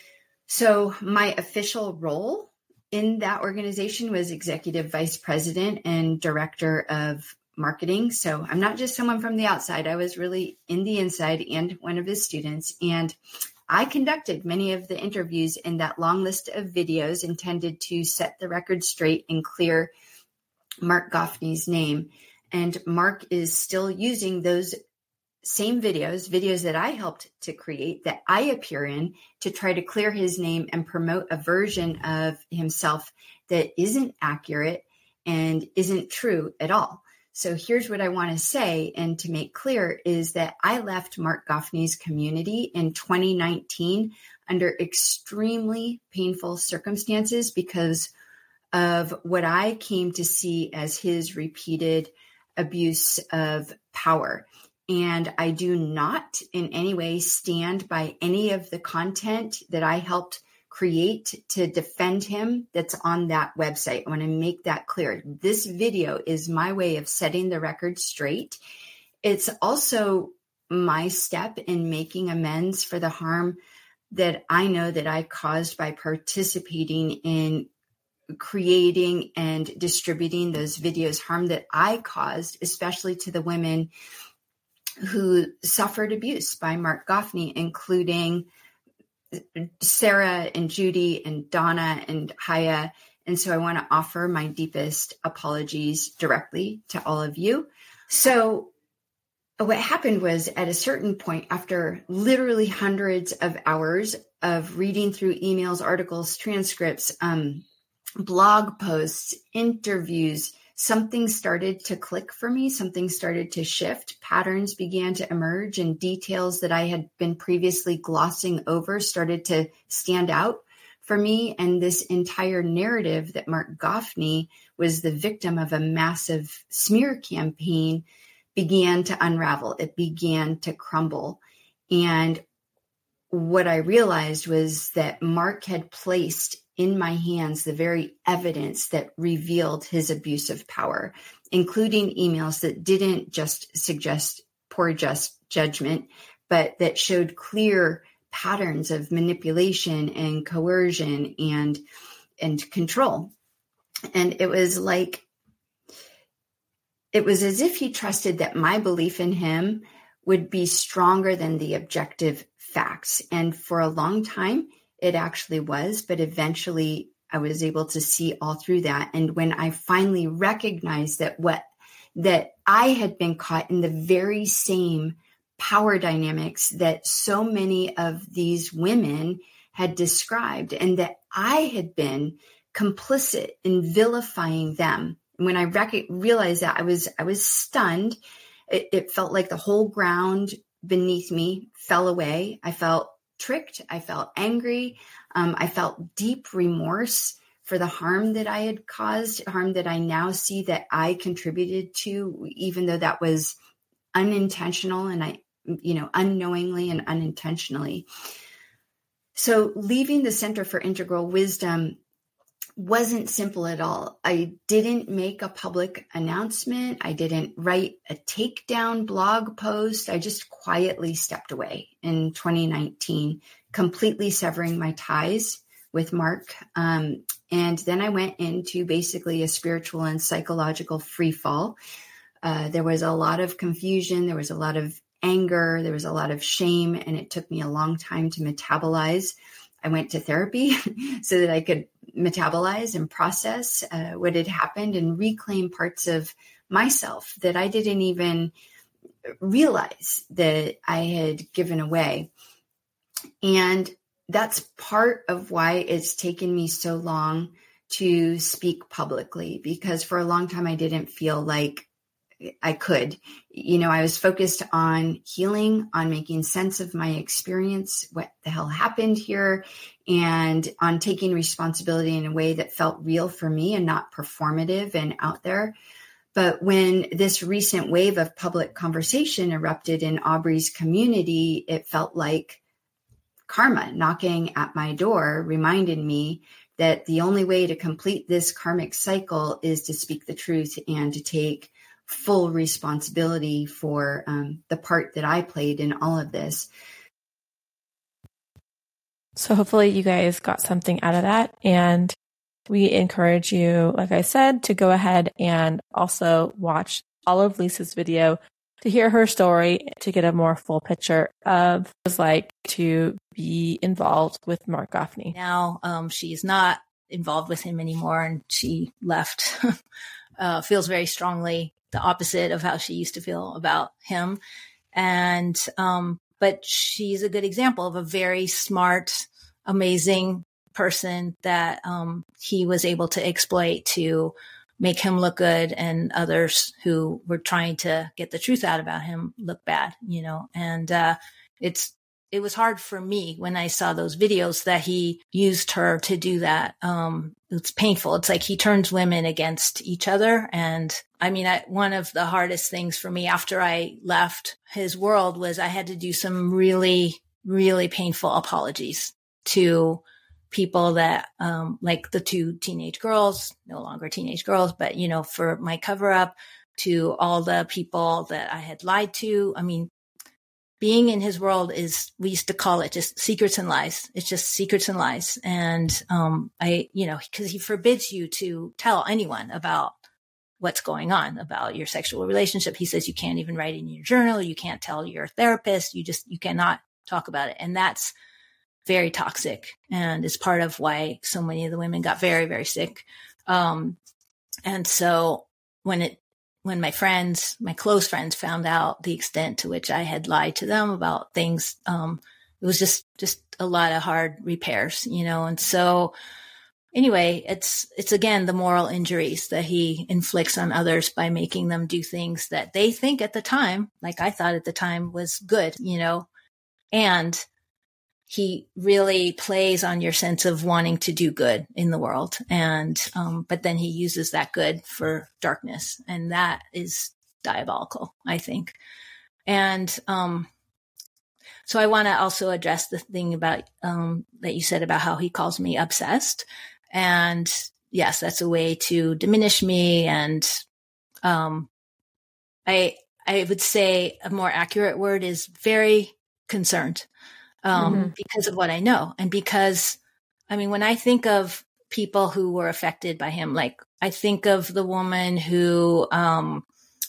So my official role in that organization was executive vice president and director of marketing. So I'm not just someone from the outside. I was really in the inside and one of his students. And I conducted many of the interviews in that long list of videos intended to set the record straight and clear Mark Goffney's name. And Mark is still using those same videos, videos that I helped to create, that I appear in, to try to clear his name and promote a version of himself that isn't accurate and isn't true at all. So here's what I want to say and to make clear is that I left Mark Goffney's community in twenty nineteen under extremely painful circumstances because of what I came to see as his repeated abuse of power. And I do not in any way stand by any of the content that I helped create to defend him that's on that website. I want to make that clear. This video is my way of setting the record straight. It's also my step in making amends for the harm that I know that I caused by participating in creating and distributing those videos, harm that I caused, especially to the women who suffered abuse by Mark Goffney, including Sarah and Judy and Donna and Haya. And so I want to offer my deepest apologies directly to all of you. So what happened was, at a certain point, after literally hundreds of hours of reading through emails, articles, transcripts, um, blog posts, interviews, something started to click for me. Something started to shift. Patterns began to emerge, and details that I had been previously glossing over started to stand out for me. And this entire narrative that Mark Goffney was the victim of a massive smear campaign began to unravel. It began to crumble. And what I realized was that Mark had placed in my hands the very evidence that revealed his abuse of power, including emails that didn't just suggest poor just judgment, but that showed clear patterns of manipulation and coercion and, and control. And it was like, it was as if he trusted that my belief in him would be stronger than the objective facts. And for a long time, it actually was, but eventually I was able to see all through that. And when I finally recognized that what, that I had been caught in the very same power dynamics that so many of these women had described, and that I had been complicit in vilifying them. And when I rec- realized that, I was, I was stunned. It, it felt like the whole ground beneath me fell away. I felt tricked. I felt angry. Um, I felt deep remorse for the harm that I had caused, harm that I now see that I contributed to, even though that was unintentional and I, you know, unknowingly and unintentionally. So leaving the Center for Integral Wisdom wasn't simple at all. I didn't make a public announcement. I didn't write a takedown blog post. I just quietly stepped away in twenty nineteen, completely severing my ties with Mark. Um, and then I went into basically a spiritual and psychological free fall. Uh, there was a lot of confusion. There was a lot of anger. There was a lot of shame, and it took me a long time to metabolize. I went to therapy so that I could metabolize and process uh, what had happened and reclaim parts of myself that I didn't even realize that I had given away. And that's part of why it's taken me so long to speak publicly, because for a long time I didn't feel like I could. You know, I was focused on healing, on making sense of my experience, what the hell happened here, and on taking responsibility in a way that felt real for me and not performative and out there. But when this recent wave of public conversation erupted in Aubrey's community, it felt like karma knocking at my door reminded me that the only way to complete this karmic cycle is to speak the truth and to take full responsibility for um, the part that I played in all of this. So hopefully you guys got something out of that. And we encourage you, like I said, to go ahead and also watch all of Lisa's video to hear her story, to get a more full picture of what it's like to be involved with Mark Goffney. Now um, she's not involved with him anymore, and she left. uh, feels very strongly the opposite of how she used to feel about him. And, um, but she's a good example of a very smart, amazing person that, um, he was able to exploit to make him look good, and others who were trying to get the truth out about him look bad, you know, and, uh, it's, it was hard for me when I saw those videos that he used her to do that. Um, it's painful. It's like he turns women against each other. And I mean, I, one of the hardest things for me after I left his world was I had to do some really, really painful apologies to people that, um, like the two teenage girls, no longer teenage girls, but, you know, for my cover up, to all the people that I had lied to. I mean, being in his world is, we used to call it just secrets and lies. It's just secrets and lies. And, um, I, you know, cause he forbids you to tell anyone about what's going on about your sexual relationship. He says you can't even write in your journal. You can't tell your therapist. You just, you cannot talk about it. And that's very toxic, and is part of why so many of the women got very, very sick. Um, and so when it, when my friends, my close friends found out the extent to which I had lied to them about things, um, it was just, just a lot of hard repairs, you know? And so anyway, it's, it's again, the moral injuries that he inflicts on others by making them do things that they think at the time, like I thought at the time, was good, you know? And he really plays on your sense of wanting to do good in the world. And, um, but then he uses that good for darkness. And that is diabolical, I think. And, um, so I want to also address the thing about, um, that you said about how he calls me obsessed. And yes, that's a way to diminish me. And, um, I, I would say a more accurate word is very concerned. Um, mm-hmm. because of what I know. And because, I mean, when I think of people who were affected by him, like I think of the woman who, um,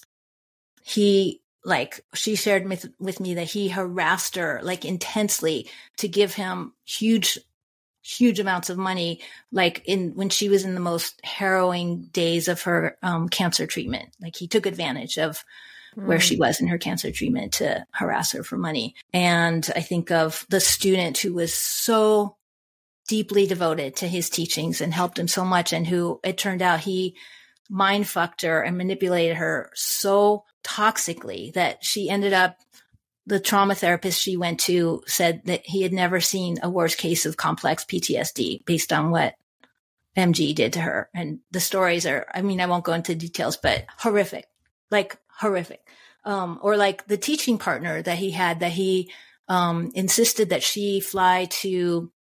he, like, she shared with, with me that he harassed her like intensely to give him huge, huge amounts of money, like in, when she was in the most harrowing days of her, um, cancer treatment. Like he took advantage of where she was in her cancer treatment to harass her for money. And I think of the student who was so deeply devoted to his teachings and helped him so much, and who it turned out he mind fucked her and manipulated her so toxically that she ended up, the trauma therapist she went to said that he had never seen a worse case of complex P T S D based on what M G did to her. And the stories are, I mean, I won't go into details, but horrific, like horrific. Um, or like the teaching partner that he had, that he, um, insisted that she fly to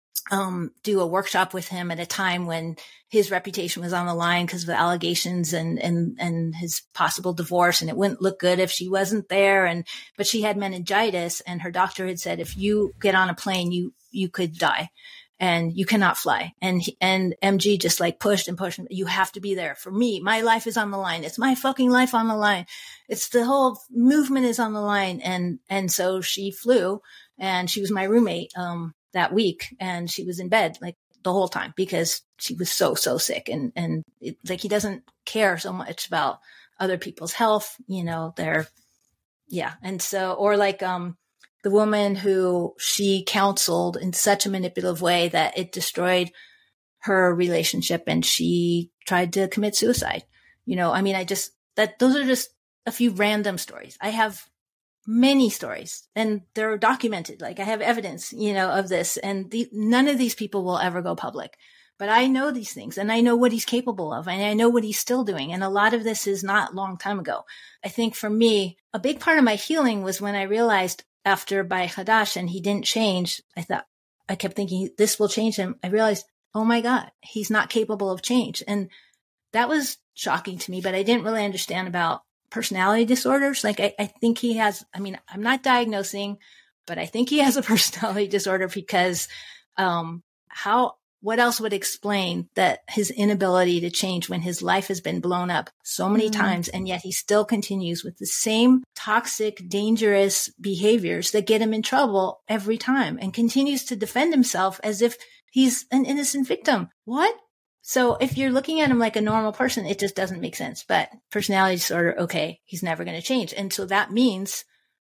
um, do a workshop with him at a time when his reputation was on the line because of the allegations and, and, and his possible divorce. And it wouldn't look good if she wasn't there. And, but she had meningitis, and her doctor had said, if you get on a plane, you, you could die and you cannot fly. And, he, and M G just like pushed and pushed. You have to be there for me. My life is on the line. It's my fucking life on the line. It's the whole movement is on the line. And, and so she flew, and she was my roommate, um, that week. And she was in bed like the whole time because she was so, so sick. And, and it, like, he doesn't care so much about other people's health, you know, they're, yeah. And so, or like, um, the woman who she counseled in such a manipulative way that it destroyed her relationship, and she tried to commit suicide. You know, I mean, I just, that those are just a few random stories. I have many stories, and they're documented. Like, I have evidence, you know, of this, and the, none of these people will ever go public, but I know these things, and I know what he's capable of, and I know what he's still doing. And a lot of this is not a long time ago. I think for me, a big part of my healing was when I realized after Bay Hadash and he didn't change, I thought, I kept thinking this will change him. I realized, oh my God, he's not capable of change. And that was shocking to me, but I didn't really understand about personality disorders. Like, I, I think he has, I mean, I'm not diagnosing, but I think he has a personality disorder because, um, how, what else would explain that his inability to change when his life has been blown up so many mm-hmm. times, and yet he still continues with the same toxic, dangerous behaviors that get him in trouble every time, and continues to defend himself as if he's an innocent victim. What? So if you're looking at him like a normal person, it just doesn't make sense. But personality disorder, okay, he's never going to change. And so that means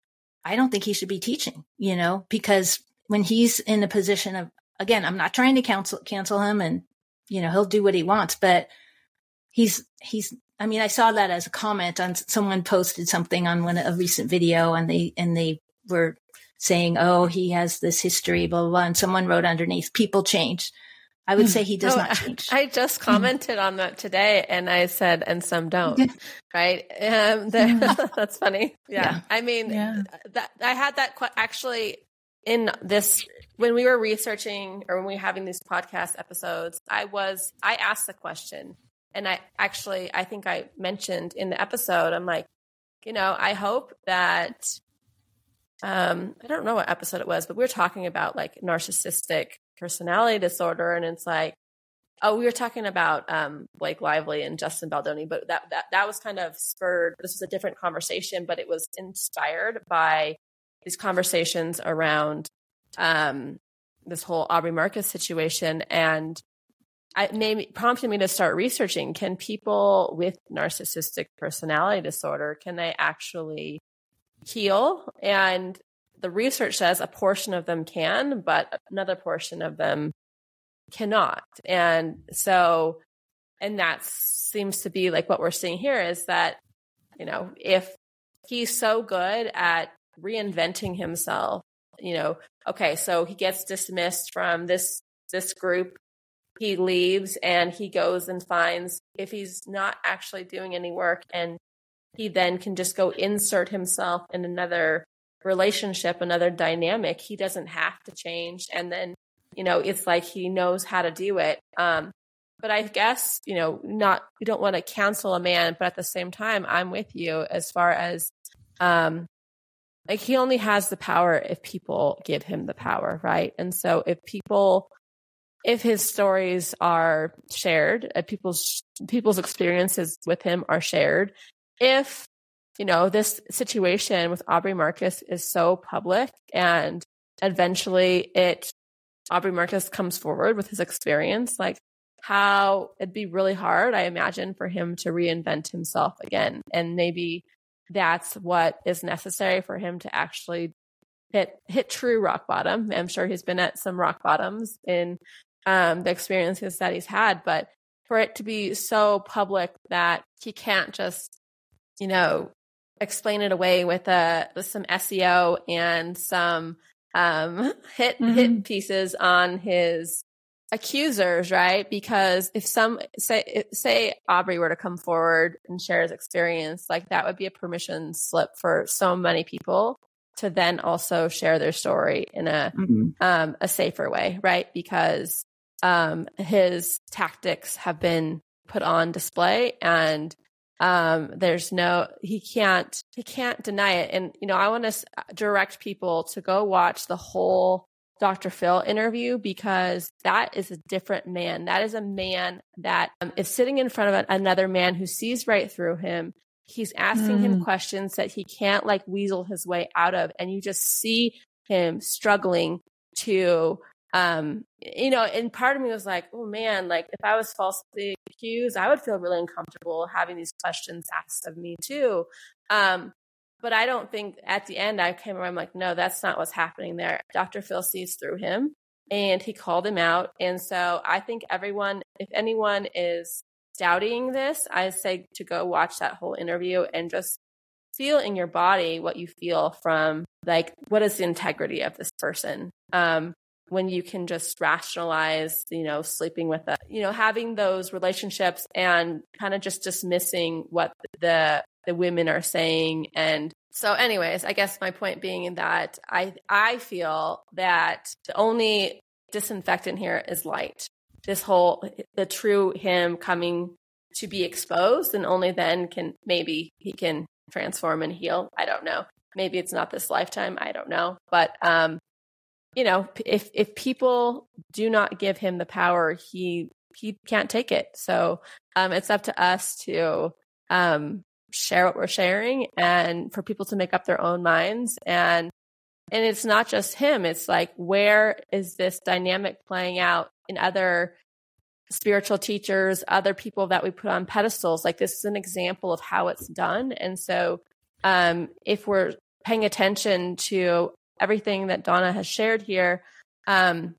I don't think he should be teaching, you know, because when he's in a position of, again, I'm not trying to cancel, cancel him, and, you know, he'll do what he wants, but he's, he's, I mean, I saw that as a comment on someone posted something on one, a recent video, and they, and they were saying, oh, he has this history, blah, blah, blah. And someone wrote underneath, people change. I would say he does oh, not change. I just commented on that today, and I said, and some don't, right? Um, that's funny. Yeah. yeah. I mean, yeah. that I had that qu- actually in this, when we were researching or when we were having these podcast episodes, I was, I asked the question, and I actually, I think I mentioned in the episode, I'm like, you know, I hope that, um, I don't know what episode it was, but we were talking about like narcissistic personality disorder. And it's like, oh, we were talking about, um, Blake Lively and Justin Baldoni, but that, that, that was kind of spurred. This was a different conversation, but it was inspired by these conversations around, um, this whole Aubrey Marcus situation. And it made, prompted me to start researching, can people with narcissistic personality disorder, can they actually heal? And the research says a portion of them can, but another portion of them cannot. And so, and that seems to be like what we're seeing here is that, you know, if he's so good at reinventing himself, you know, okay, so he gets dismissed from this, this group, he leaves and he goes and finds, if he's not actually doing any work, and he then can just go insert himself in another relationship, another dynamic, he doesn't have to change. And then, you know, it's like he knows how to do it. Um, but I guess, you know, not, you don't want to cancel a man, but at the same time, I'm with you as far as, um, like he only has the power if people give him the power, right? And so if people, if his stories are shared, if people's, people's experiences with him are shared, if, you know, this situation with Aubrey Marcus is so public and eventually it, Aubrey Marcus comes forward with his experience, like how it'd be really hard, I imagine, for him to reinvent himself again. And maybe that's what is necessary for him to actually hit, hit true rock bottom. I'm sure he's been at some rock bottoms in um, the experiences that he's had, but for it to be so public that he can't just, you know, explain it away with a with some S E O and some um, hit mm-hmm. hit pieces on his accusers, right? Because if some say say Aubrey were to come forward and share his experience, like that would be a permission slip for so many people to then also share their story in a Mm-hmm. um, a safer way, right? Because um, his tactics have been put on display, and um, there's no he can't he can't deny it. And you know, I want to direct people to go watch the whole Doctor Phil interview, because that is a different man. That is a man that um, is sitting in front of another man who sees right through him. He's asking Mm. him questions that he can't like weasel his way out of. And you just see him struggling to, um, you know, and part of me was like, oh man, like if I was falsely accused, I would feel really uncomfortable having these questions asked of me too. Um, but I don't think at the end I came around, I'm like, no, that's not what's happening there. Doctor Phil sees through him and he called him out. And so I think everyone, if anyone is doubting this, I say to go watch that whole interview and just feel in your body what you feel from like, what is the integrity of this person? Um, when you can just rationalize, you know, sleeping with a, you know, having those relationships and kind of just dismissing what the the women are saying. And so anyways, I guess my point being that I I feel that the only disinfectant here is light. This whole, the true him coming to be exposed, and only then can maybe he can transform and heal. I don't know. Maybe it's not this lifetime. I don't know. But, um, you know, if, if people do not give him the power, he, he can't take it. So, um, it's up to us to, um, share what we're sharing and for people to make up their own minds. And, and it's not just him. It's like, where is this dynamic playing out in other spiritual teachers, other people that we put on pedestals? Like, this is an example of how it's done. And so, um, if we're paying attention to everything that Donna has shared here, um,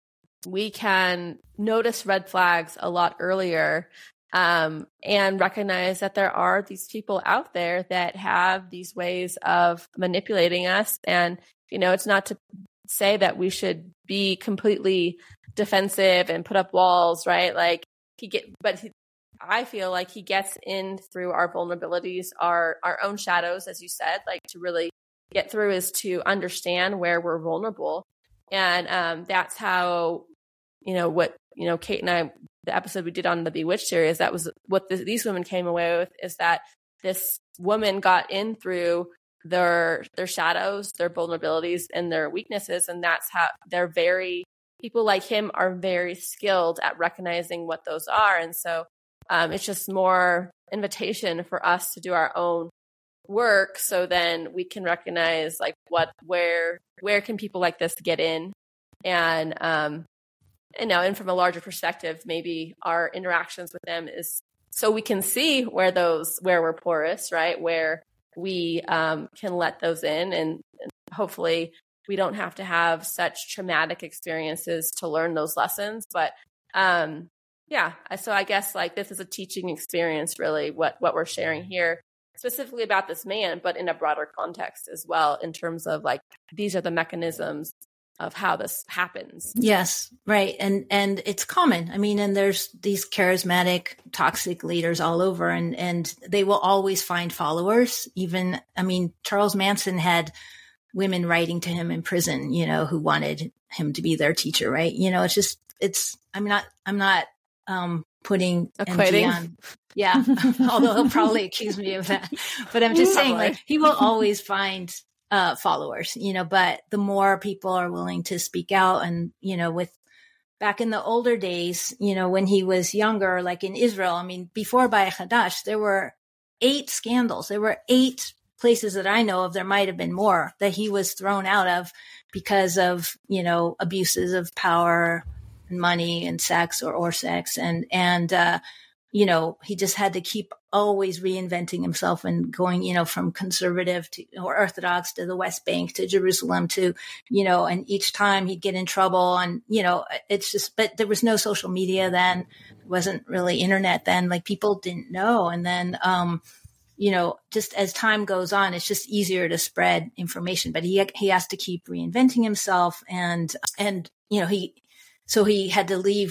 we can notice red flags a lot earlier, um, and recognize that there are these people out there that have these ways of manipulating us. And, you know, it's not to say that we should be completely defensive and put up walls, right? Like he get, but he, I feel like he gets in through our vulnerabilities, our, our own shadows, as you said, like to really get through is to understand where we're vulnerable. And, um, that's how, you know, what, you know, Kate and I, the episode we did on the Bewitched series, that was what the, these women came away with, is that this woman got in through their, their shadows, their vulnerabilities and their weaknesses. And that's how they're very, people like him are very skilled at recognizing what those are. And so, um, it's just more invitation for us to do our own work. So then we can recognize like what, where, where can people like this get in? And, um, you know, and from a larger perspective, maybe our interactions with them is so we can see where those, where we're porous, right? Where we, um, can let those in, and, and hopefully we don't have to have such traumatic experiences to learn those lessons. But, um, yeah, so I guess like this is a teaching experience, really, what, what we're sharing here, specifically about this man, but in a broader context as well, in terms of like, these are the mechanisms of how this happens. Yes, right. And, and it's common. I mean, and there's these charismatic, toxic leaders all over, and, and they will always find followers. Even, I mean, Charles Manson had women writing to him in prison, you know, who wanted him to be their teacher, right? You know, it's just, it's, I'm not, I'm not, um, putting equating. on. Yeah. Although he'll probably accuse me of that, but I'm just saying, like, he will always find uh, followers, you know, but the more people are willing to speak out, and, you know, with back in the older days, you know, when he was younger, like in Israel, I mean, before Bayit Hadash, there were eight scandals. There were eight places that I know of. There might have been more that he was thrown out of because of, you know, abuses of power and money and sex or, or sex. And, and, uh, you know, he just had to keep always reinventing himself and going, you know, from conservative to or Orthodox to the West Bank to Jerusalem to, you know, and each time he'd get in trouble, and, you know, it's just, but there was no social media then. It wasn't really internet then. Like, people didn't know. And then, um, you know, just as time goes on, it's just easier to spread information, but he, he has to keep reinventing himself. And, and, you know, he, so he had to leave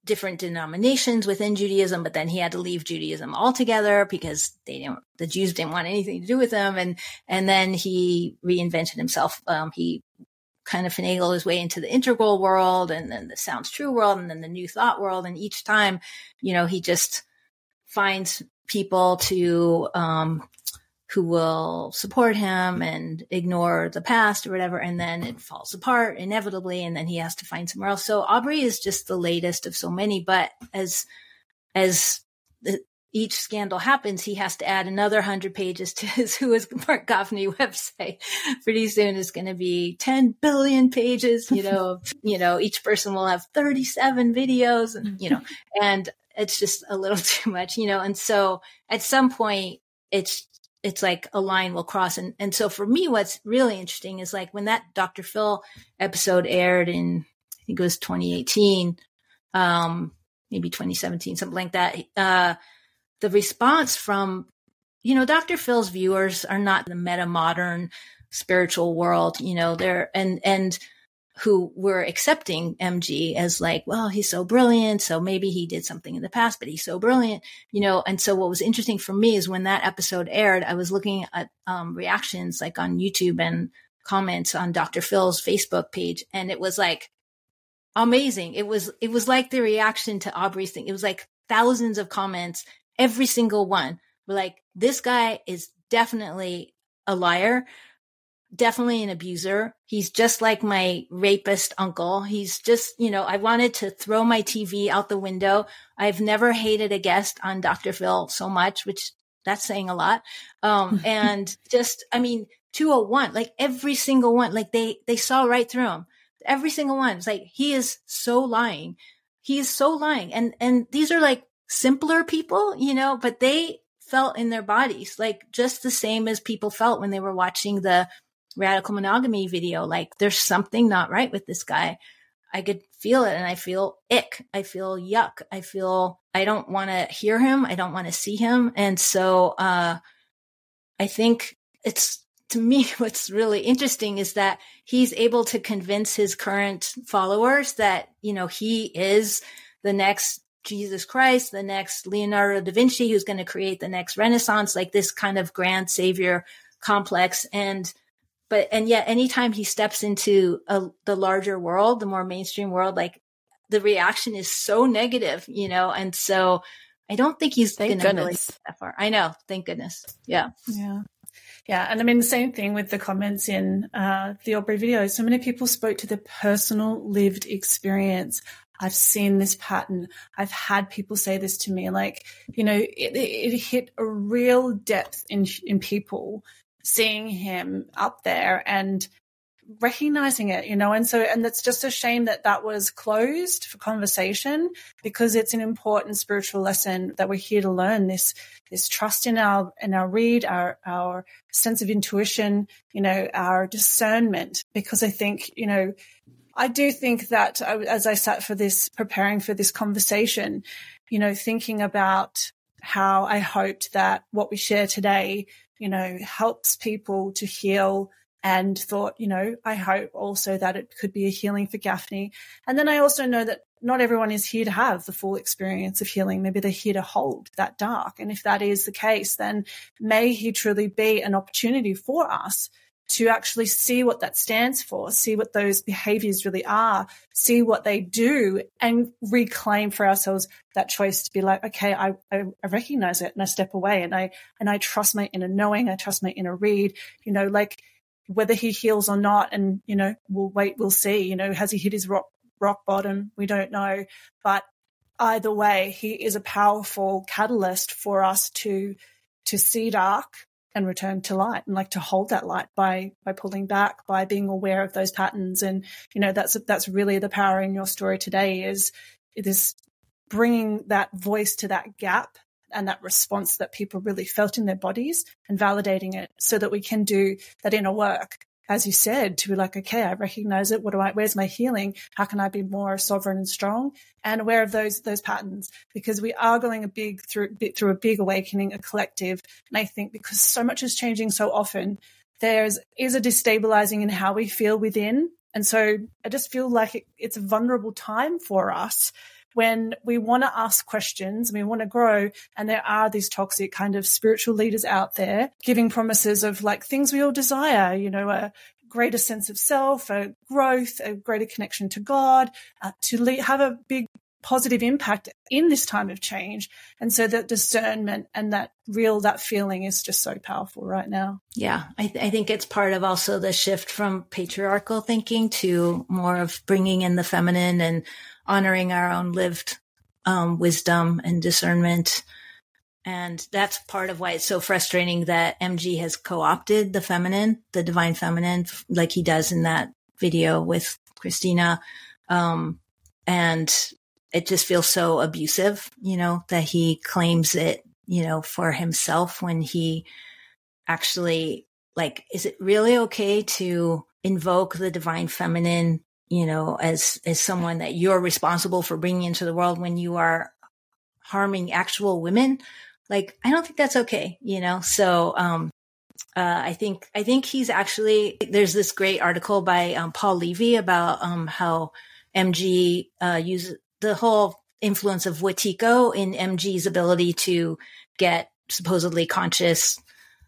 different denominations within Judaism, but then he had to leave Judaism altogether because they didn't, the Jews didn't want anything to do with him. And, and then he reinvented himself. Um, he kind of finagled his way into the integral world and then the sounds true world and then the new thought world. And each time, you know, he just finds people to, um, who will support him and ignore the past or whatever. And then it falls apart inevitably. And then he has to find somewhere else. So Aubrey is just the latest of so many, but as, as the, each scandal happens, he has to add another hundred pages to his Who is Mark Gafni website. Pretty soon it's going to be ten billion pages, you know, you know, each person will have thirty-seven videos and, you know, and it's just a little too much, you know? And so at some point it's, it's like a line will cross. And, and so for me, what's really interesting is like when that Doctor Phil episode aired in, I think it was twenty eighteen, um, maybe twenty seventeen, something like that. Uh, the response from, you know, Doctor Phil's viewers are not the meta modern spiritual world, you know, they're, and, and who were accepting M G as like, well, he's so brilliant. So maybe he did something in the past, but he's so brilliant, you know? And so what was interesting for me is when that episode aired, I was looking at um, reactions like on YouTube and comments on Doctor Phil's Facebook page. And it was like amazing. It was, it was like the reaction to Aubrey's thing. It was like thousands of comments, every single one were like, this guy is definitely a liar. Definitely an abuser. He's just like my rapist uncle. He's just, you know, I wanted to throw my T V out the window. I've never hated a guest on Doctor Phil so much, which that's saying a lot. Um, and just, I mean, two oh one, like every single one, like they, they saw right through him. Every single one. It's like, he is so lying. He is so lying. And, and these are like simpler people, you know, but they felt in their bodies, like just the same as people felt when they were watching the Radical Monogamy video. Like there's something not right with this guy. I could feel it and I feel ick. I feel yuck. I feel, I don't want to hear him. I don't want to see him. And so, uh, I think it's, to me, what's really interesting is that he's able to convince his current followers that, you know, he is the next Jesus Christ, the next Leonardo da Vinci, who's going to create the next Renaissance, like this kind of grand savior complex. And But, and yet anytime he steps into a, the larger world, the more mainstream world, like the reaction is so negative, you know? And so I don't think he's going to really get that far. I know. Thank goodness. Yeah. Yeah. Yeah. And I mean, the same thing with the comments in uh, the Aubrey video. So many people spoke to their personal lived experience. I've seen this pattern. I've had people say this to me, like, you know, it, it hit a real depth in, in people seeing him up there and recognizing it, you know, and so, and it's just a shame that that was closed for conversation because it's an important spiritual lesson that we're here to learn, this, this trust in our, in our read, our, our sense of intuition, you know, our discernment, because I think, you know, I do think that I, as I sat for this, preparing for this conversation, you know, thinking about how I hoped that what we share today, you know, helps people to heal, and thought, you know, I hope also that it could be a healing for Gafni. And then I also know that not everyone is here to have the full experience of healing. Maybe they're here to hold that dark. And if that is the case, then may he truly be an opportunity for us to actually see what that stands for, see what those behaviors really are, see what they do, and reclaim for ourselves that choice to be like, okay, I, I, I recognize it and I step away and I, and I trust my inner knowing, I trust my inner read, you know, like whether he heals or not. And, you know, we'll wait, we'll see, you know, has he hit his rock, rock bottom? We don't know. But either way, he is a powerful catalyst for us to, to see dark and return to light, and like to hold that light by, by pulling back, by being aware of those patterns. And, you know, that's, that's really the power in your story today, is this bringing that voice to that gap and that response that people really felt in their bodies and validating it so that we can do that inner work, as you said, to be like, okay, I recognize it. What do I, where's my healing? How can I be more sovereign and strong and aware of those, those patterns? Because we are going a big through, through a big awakening, a collective. And I think because so much is changing so often, there's, is a destabilizing in how we feel within. And so I just feel like it, it's a vulnerable time for us when we want to ask questions and we want to grow, and there are these toxic kind of spiritual leaders out there giving promises of like things we all desire, you know, a greater sense of self, a growth, a greater connection to God, uh, to le- have a big positive impact in this time of change. And so that discernment and that real, that feeling is just so powerful right now. Yeah. I, th- I think it's part of also the shift from patriarchal thinking to more of bringing in the feminine and honoring our own lived um, wisdom and discernment. And that's part of why it's so frustrating that M G has co-opted the feminine, the divine feminine, like he does in that video with Christina. Um, and it just feels so abusive, you know, that he claims it, you know, for himself when he actually, like, is it really okay to invoke the divine feminine, you know, as, as someone that you're responsible for bringing into the world when you are harming actual women? Like, I don't think that's okay, you know? So, um, uh, I think, I think he's actually, there's this great article by, um, Paul Levy about, um, how M G, uh, uses the whole influence of Wetiko in M G's ability to get supposedly conscious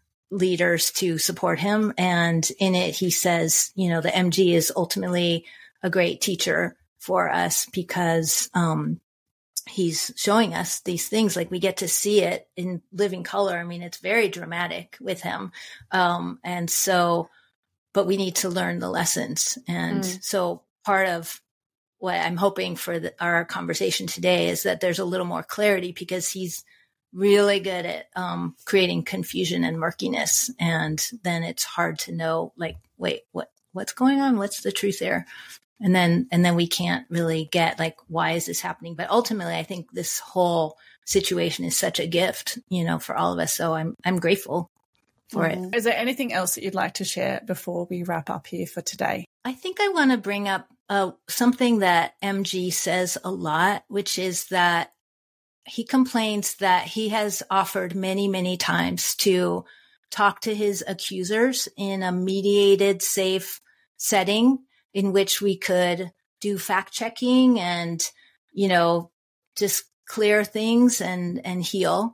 leaders to support him. And in it, he says, you know, the M G is ultimately a great teacher for us because, um, he's showing us these things, like we get to see it in living color. I mean, it's very dramatic with him. Um, and so, but we need to learn the lessons. And mm. so part of what I'm hoping for the, our conversation today is that there's a little more clarity, because he's really good at um, creating confusion and murkiness. And then it's hard to know, like, wait, what, what's going on? What's the truth there? And then, and then we can't really get like, why is this happening? But ultimately, I think this whole situation is such a gift, you know, for all of us. So I'm, I'm grateful for mm-hmm. it. Is there anything else that you'd like to share before we wrap up here for today? I think I want to bring up uh, something that M G says a lot, which is that he complains that he has offered many, many times to talk to his accusers in a mediated, safe setting in which we could do fact checking and, you know, just clear things and, and heal.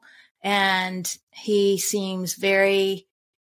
And he seems very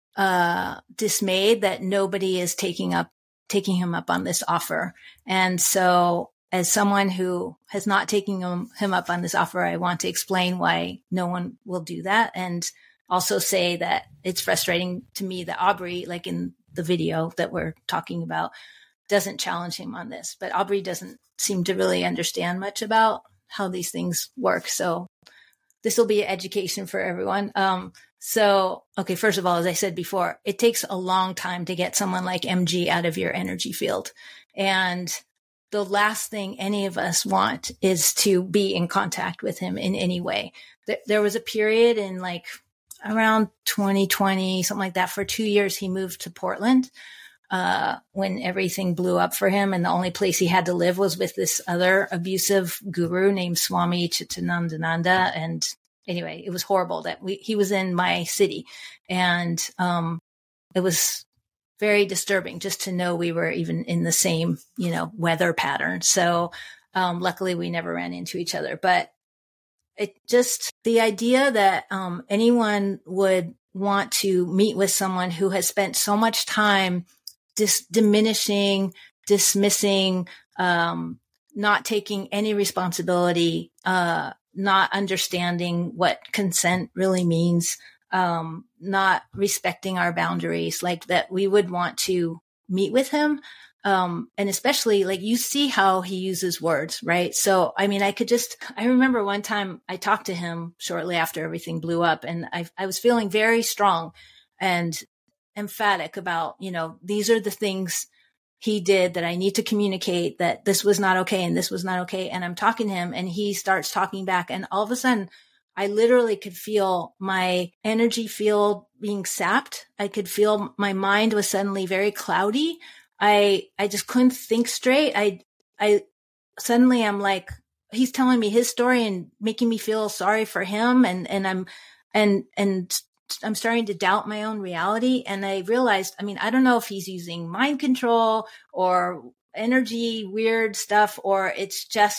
uh, dismayed that nobody is taking up, taking him up on this offer. And so as someone who has not taken him, him up on this offer, I want to explain why no one will do that. And also say that it's frustrating to me that Aubrey, like in the video that we're talking about, doesn't challenge him on this, but Aubrey doesn't seem to really understand much about how these things work. So this will be an education for everyone. Um, so, okay, first of all, as I said before, it takes a long time to get someone like M G out of your energy field. And the last thing any of us want is to be in contact with him in any way. There was a period in like around twenty twenty, something like that. For two years, he moved to Portland uh, when everything blew up for him. And the only place he had to live was with this other abusive guru named Swami Chitanandananda. And anyway, it was horrible that we, he was in my city. And um, it was very disturbing just to know we were even in the same, you know, weather pattern. So um, luckily we never ran into each other. But it just, the idea that um, anyone would want to meet with someone who has spent so much time dis- diminishing, dismissing, um, not taking any responsibility, uh, not understanding what consent really means, um, not respecting our boundaries, like that we would want to meet with him. Um, and especially like you see how he uses words, right? So, I mean, I could just, I remember one time I talked to him shortly after everything blew up, and I, I was feeling very strong and emphatic about, you know, these are the things he did that I need to communicate, that this was not okay and this was not okay. And I'm talking to him and he starts talking back, and all of a sudden I literally could feel my energy field being sapped. I could feel my mind was suddenly very cloudy. I, I just couldn't think straight. I, I suddenly I'm like, he's telling me his story and making me feel sorry for him. And, and I'm, and, and I'm starting to doubt my own reality. And I realized, I mean, I don't know if he's using mind control or energy, weird stuff, or it's just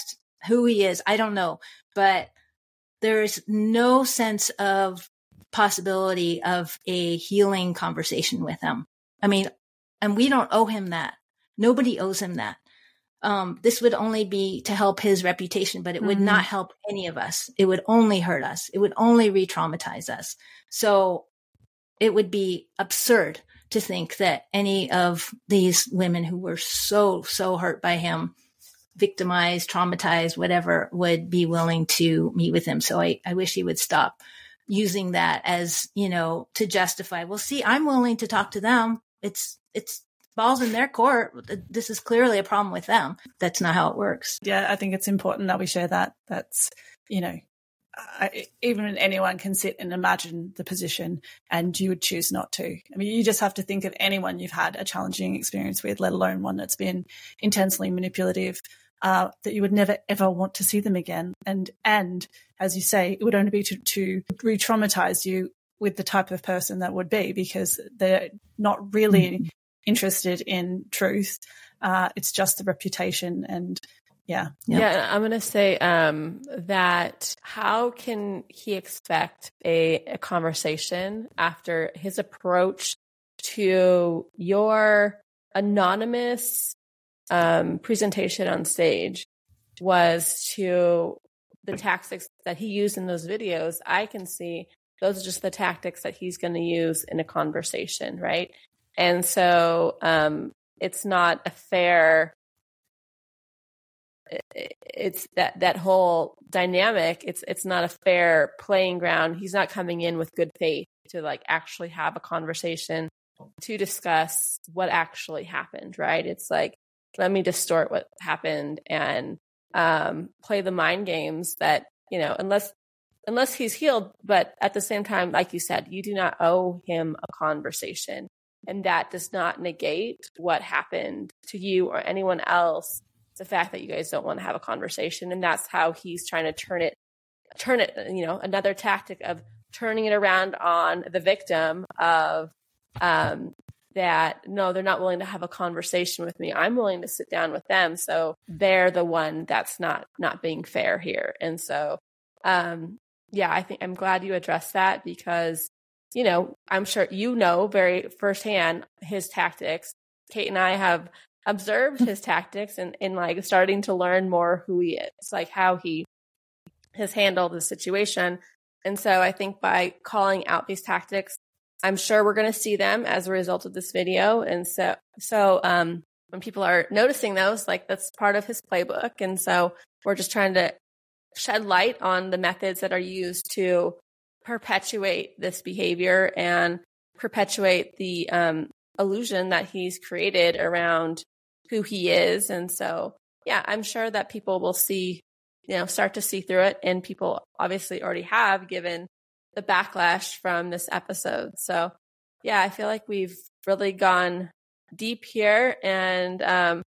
who he is, I don't know, but there's no sense of possibility of a healing conversation with him. I mean, and we don't owe him that. Nobody owes him that. Um, this would only be to help his reputation, but it would mm-hmm. not help any of us. It would only hurt us. It would only re-traumatize us. So it would be absurd to think that any of these women who were so, so hurt by him, victimized, traumatized, whatever, would be willing to meet with him. So I, I wish he would stop using that as, you know, to justify, well, see, I'm willing to talk to them. It's, it's, balls in their court. This is clearly a problem with them. That's not how it works. Yeah, I think it's important that we share that. That's, you know, I, even anyone can sit and imagine the position, and you would choose not to. I mean, you just have to think of anyone you've had a challenging experience with, let alone one that's been intensely manipulative, uh, that you would never, ever want to see them again. And, and as you say, it would only be to, to re-traumatize you with the type of person that would be, because they're not really mm-hmm. interested in truth. Uh, it's just the reputation. And yeah. Yeah. yeah I'm going to say um, that how can he expect a, a conversation after his approach to your anonymous um, presentation on stage was to the tactics that he used in those videos? I can see those are just the tactics that he's going to use in a conversation, right? And so um, it's not a fair, it's that, that whole dynamic, it's it's not a fair playing ground. He's not coming in with good faith to like actually have a conversation to discuss what actually happened, right? It's like, let me distort what happened and um, play the mind games that, you know, unless unless he's healed, but at the same time, like you said, you do not owe him a conversation. And that does not negate what happened to you or anyone else. The fact that you guys don't want to have a conversation. And that's how he's trying to turn it, turn it, you know, another tactic of turning it around on the victim of um, that, no, they're not willing to have a conversation with me. I'm willing to sit down with them. So they're the one that's not, not being fair here. And so, um, yeah, I think I'm glad you addressed that because, you know, I'm sure you know very firsthand his tactics. Kate and I have observed his tactics and, and like starting to learn more who he is, like how he has handled the situation. And so I think by calling out these tactics, I'm sure we're going to see them as a result of this video. And so, so um, when people are noticing those, like that's part of his playbook. And so we're just trying to shed light on the methods that are used to perpetuate this behavior and perpetuate the um, illusion that he's created around who he is. And so, yeah, I'm sure that people will see, you know, start to see through it. And people obviously already have, given the backlash from this episode. So, yeah, I feel like we've really gone deep here. And um,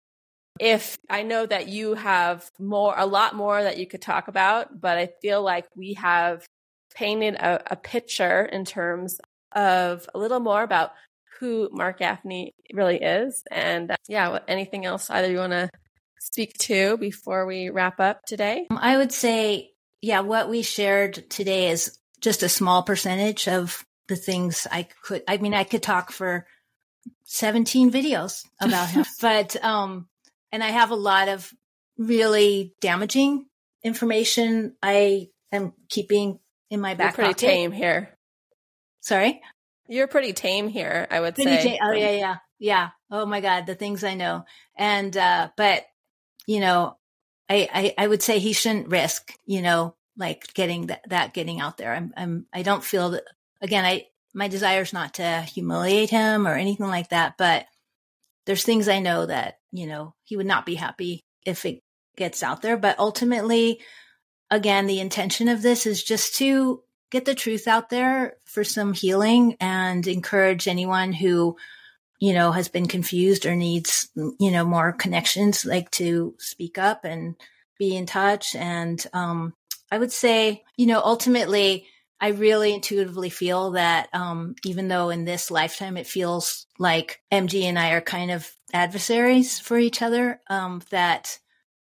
if I know that you have more, a lot more that you could talk about, but I feel like we have painted a, a picture in terms of a little more about who Mark Gaffney really is. And uh, yeah, anything else either you want to speak to before we wrap up today? I would say, yeah, what we shared today is just a small percentage of the things I could, I mean, I could talk for seventeen videos about him, but, um, and I have a lot of really damaging information I am keeping in my back You're pretty pocket. Tame here. Sorry? You're pretty tame here, I would pretty say. Tame. Oh, yeah, yeah. Yeah. Oh, my God. The things I know. And, uh, but, you know, I, I, I would say he shouldn't risk, you know, like getting that, that getting out there. I'm, I'm, I don't feel that, again, I, my desire is not to humiliate him or anything like that, but there's things I know that, you know, he would not be happy if it gets out there. But ultimately, again, the intention of this is just to get the truth out there for some healing and encourage anyone who, you know, has been confused or needs, you know, more connections, like to speak up and be in touch. And um, I would say, you know, ultimately, I really intuitively feel that um, even though in this lifetime it feels like M G and I are kind of adversaries for each other, um, that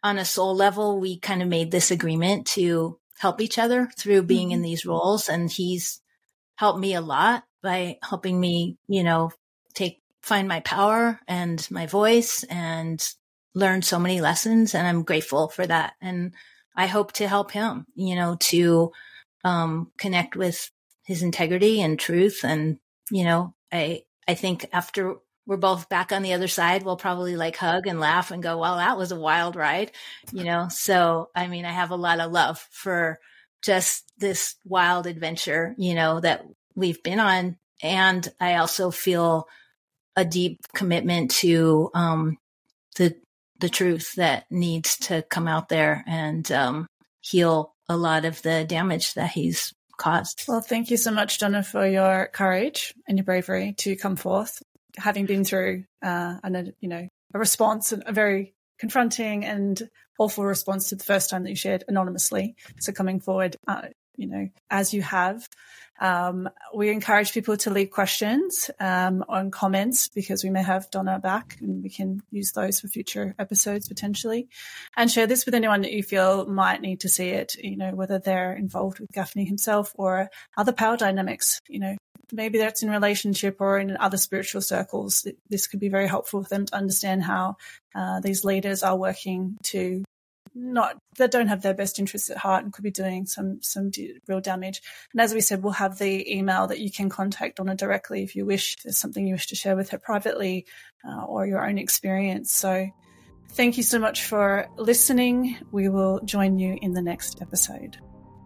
on a soul level, we kind of made this agreement to help each other through being mm-hmm. in these roles. And he's helped me a lot by helping me, you know, take, find my power and my voice and learn so many lessons. And I'm grateful for that. And I hope to help him, you know, to um, connect with his integrity and truth. And, you know, I, I think after we're both back on the other side, we'll probably like hug and laugh and go, well, that was a wild ride, you know? So, I mean, I have a lot of love for just this wild adventure, you know, that we've been on. And I also feel a deep commitment to um, the, the truth that needs to come out there and um, heal a lot of the damage that he's caused. Well, thank you so much, Donna, for your courage and your bravery to come forth, having been through uh, an, you know, a response, a very confronting and awful response to the first time that you shared anonymously. So coming forward, uh, you know, as you have, um, we encourage people to leave questions um, on comments, because we may have Donna back and we can use those for future episodes potentially, and share this with anyone that you feel might need to see it, you know, whether they're involved with Gaffney himself or other power dynamics, you know, maybe that's in relationship or in other spiritual circles. This could be very helpful for them to understand how uh, these leaders are working to not, that don't have their best interests at heart and could be doing some some d- real damage. And as we said, we'll have the email that you can contact Donna directly if you wish. If there's something you wish to share with her privately uh, or your own experience. So thank you so much for listening. We will join you in the next episode.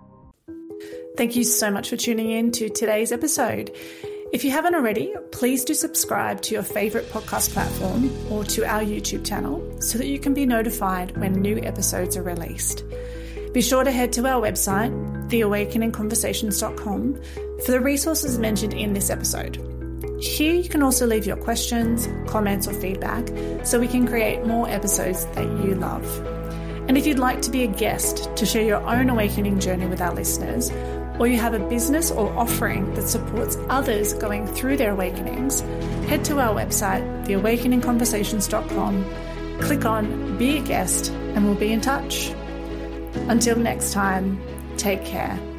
Thank you so much for tuning in to today's episode. If you haven't already, please do subscribe to your favourite podcast platform or to our YouTube channel so that you can be notified when new episodes are released. Be sure to head to our website, the awakening conversations dot com, for the resources mentioned in this episode. Here you can also leave your questions, comments or feedback so we can create more episodes that you love. And if you'd like to be a guest to share your own awakening journey with our listeners, or you have a business or offering that supports others going through their awakenings, head to our website, the awakening conversations dot com, click on Be a Guest, and we'll be in touch. Until next time, take care.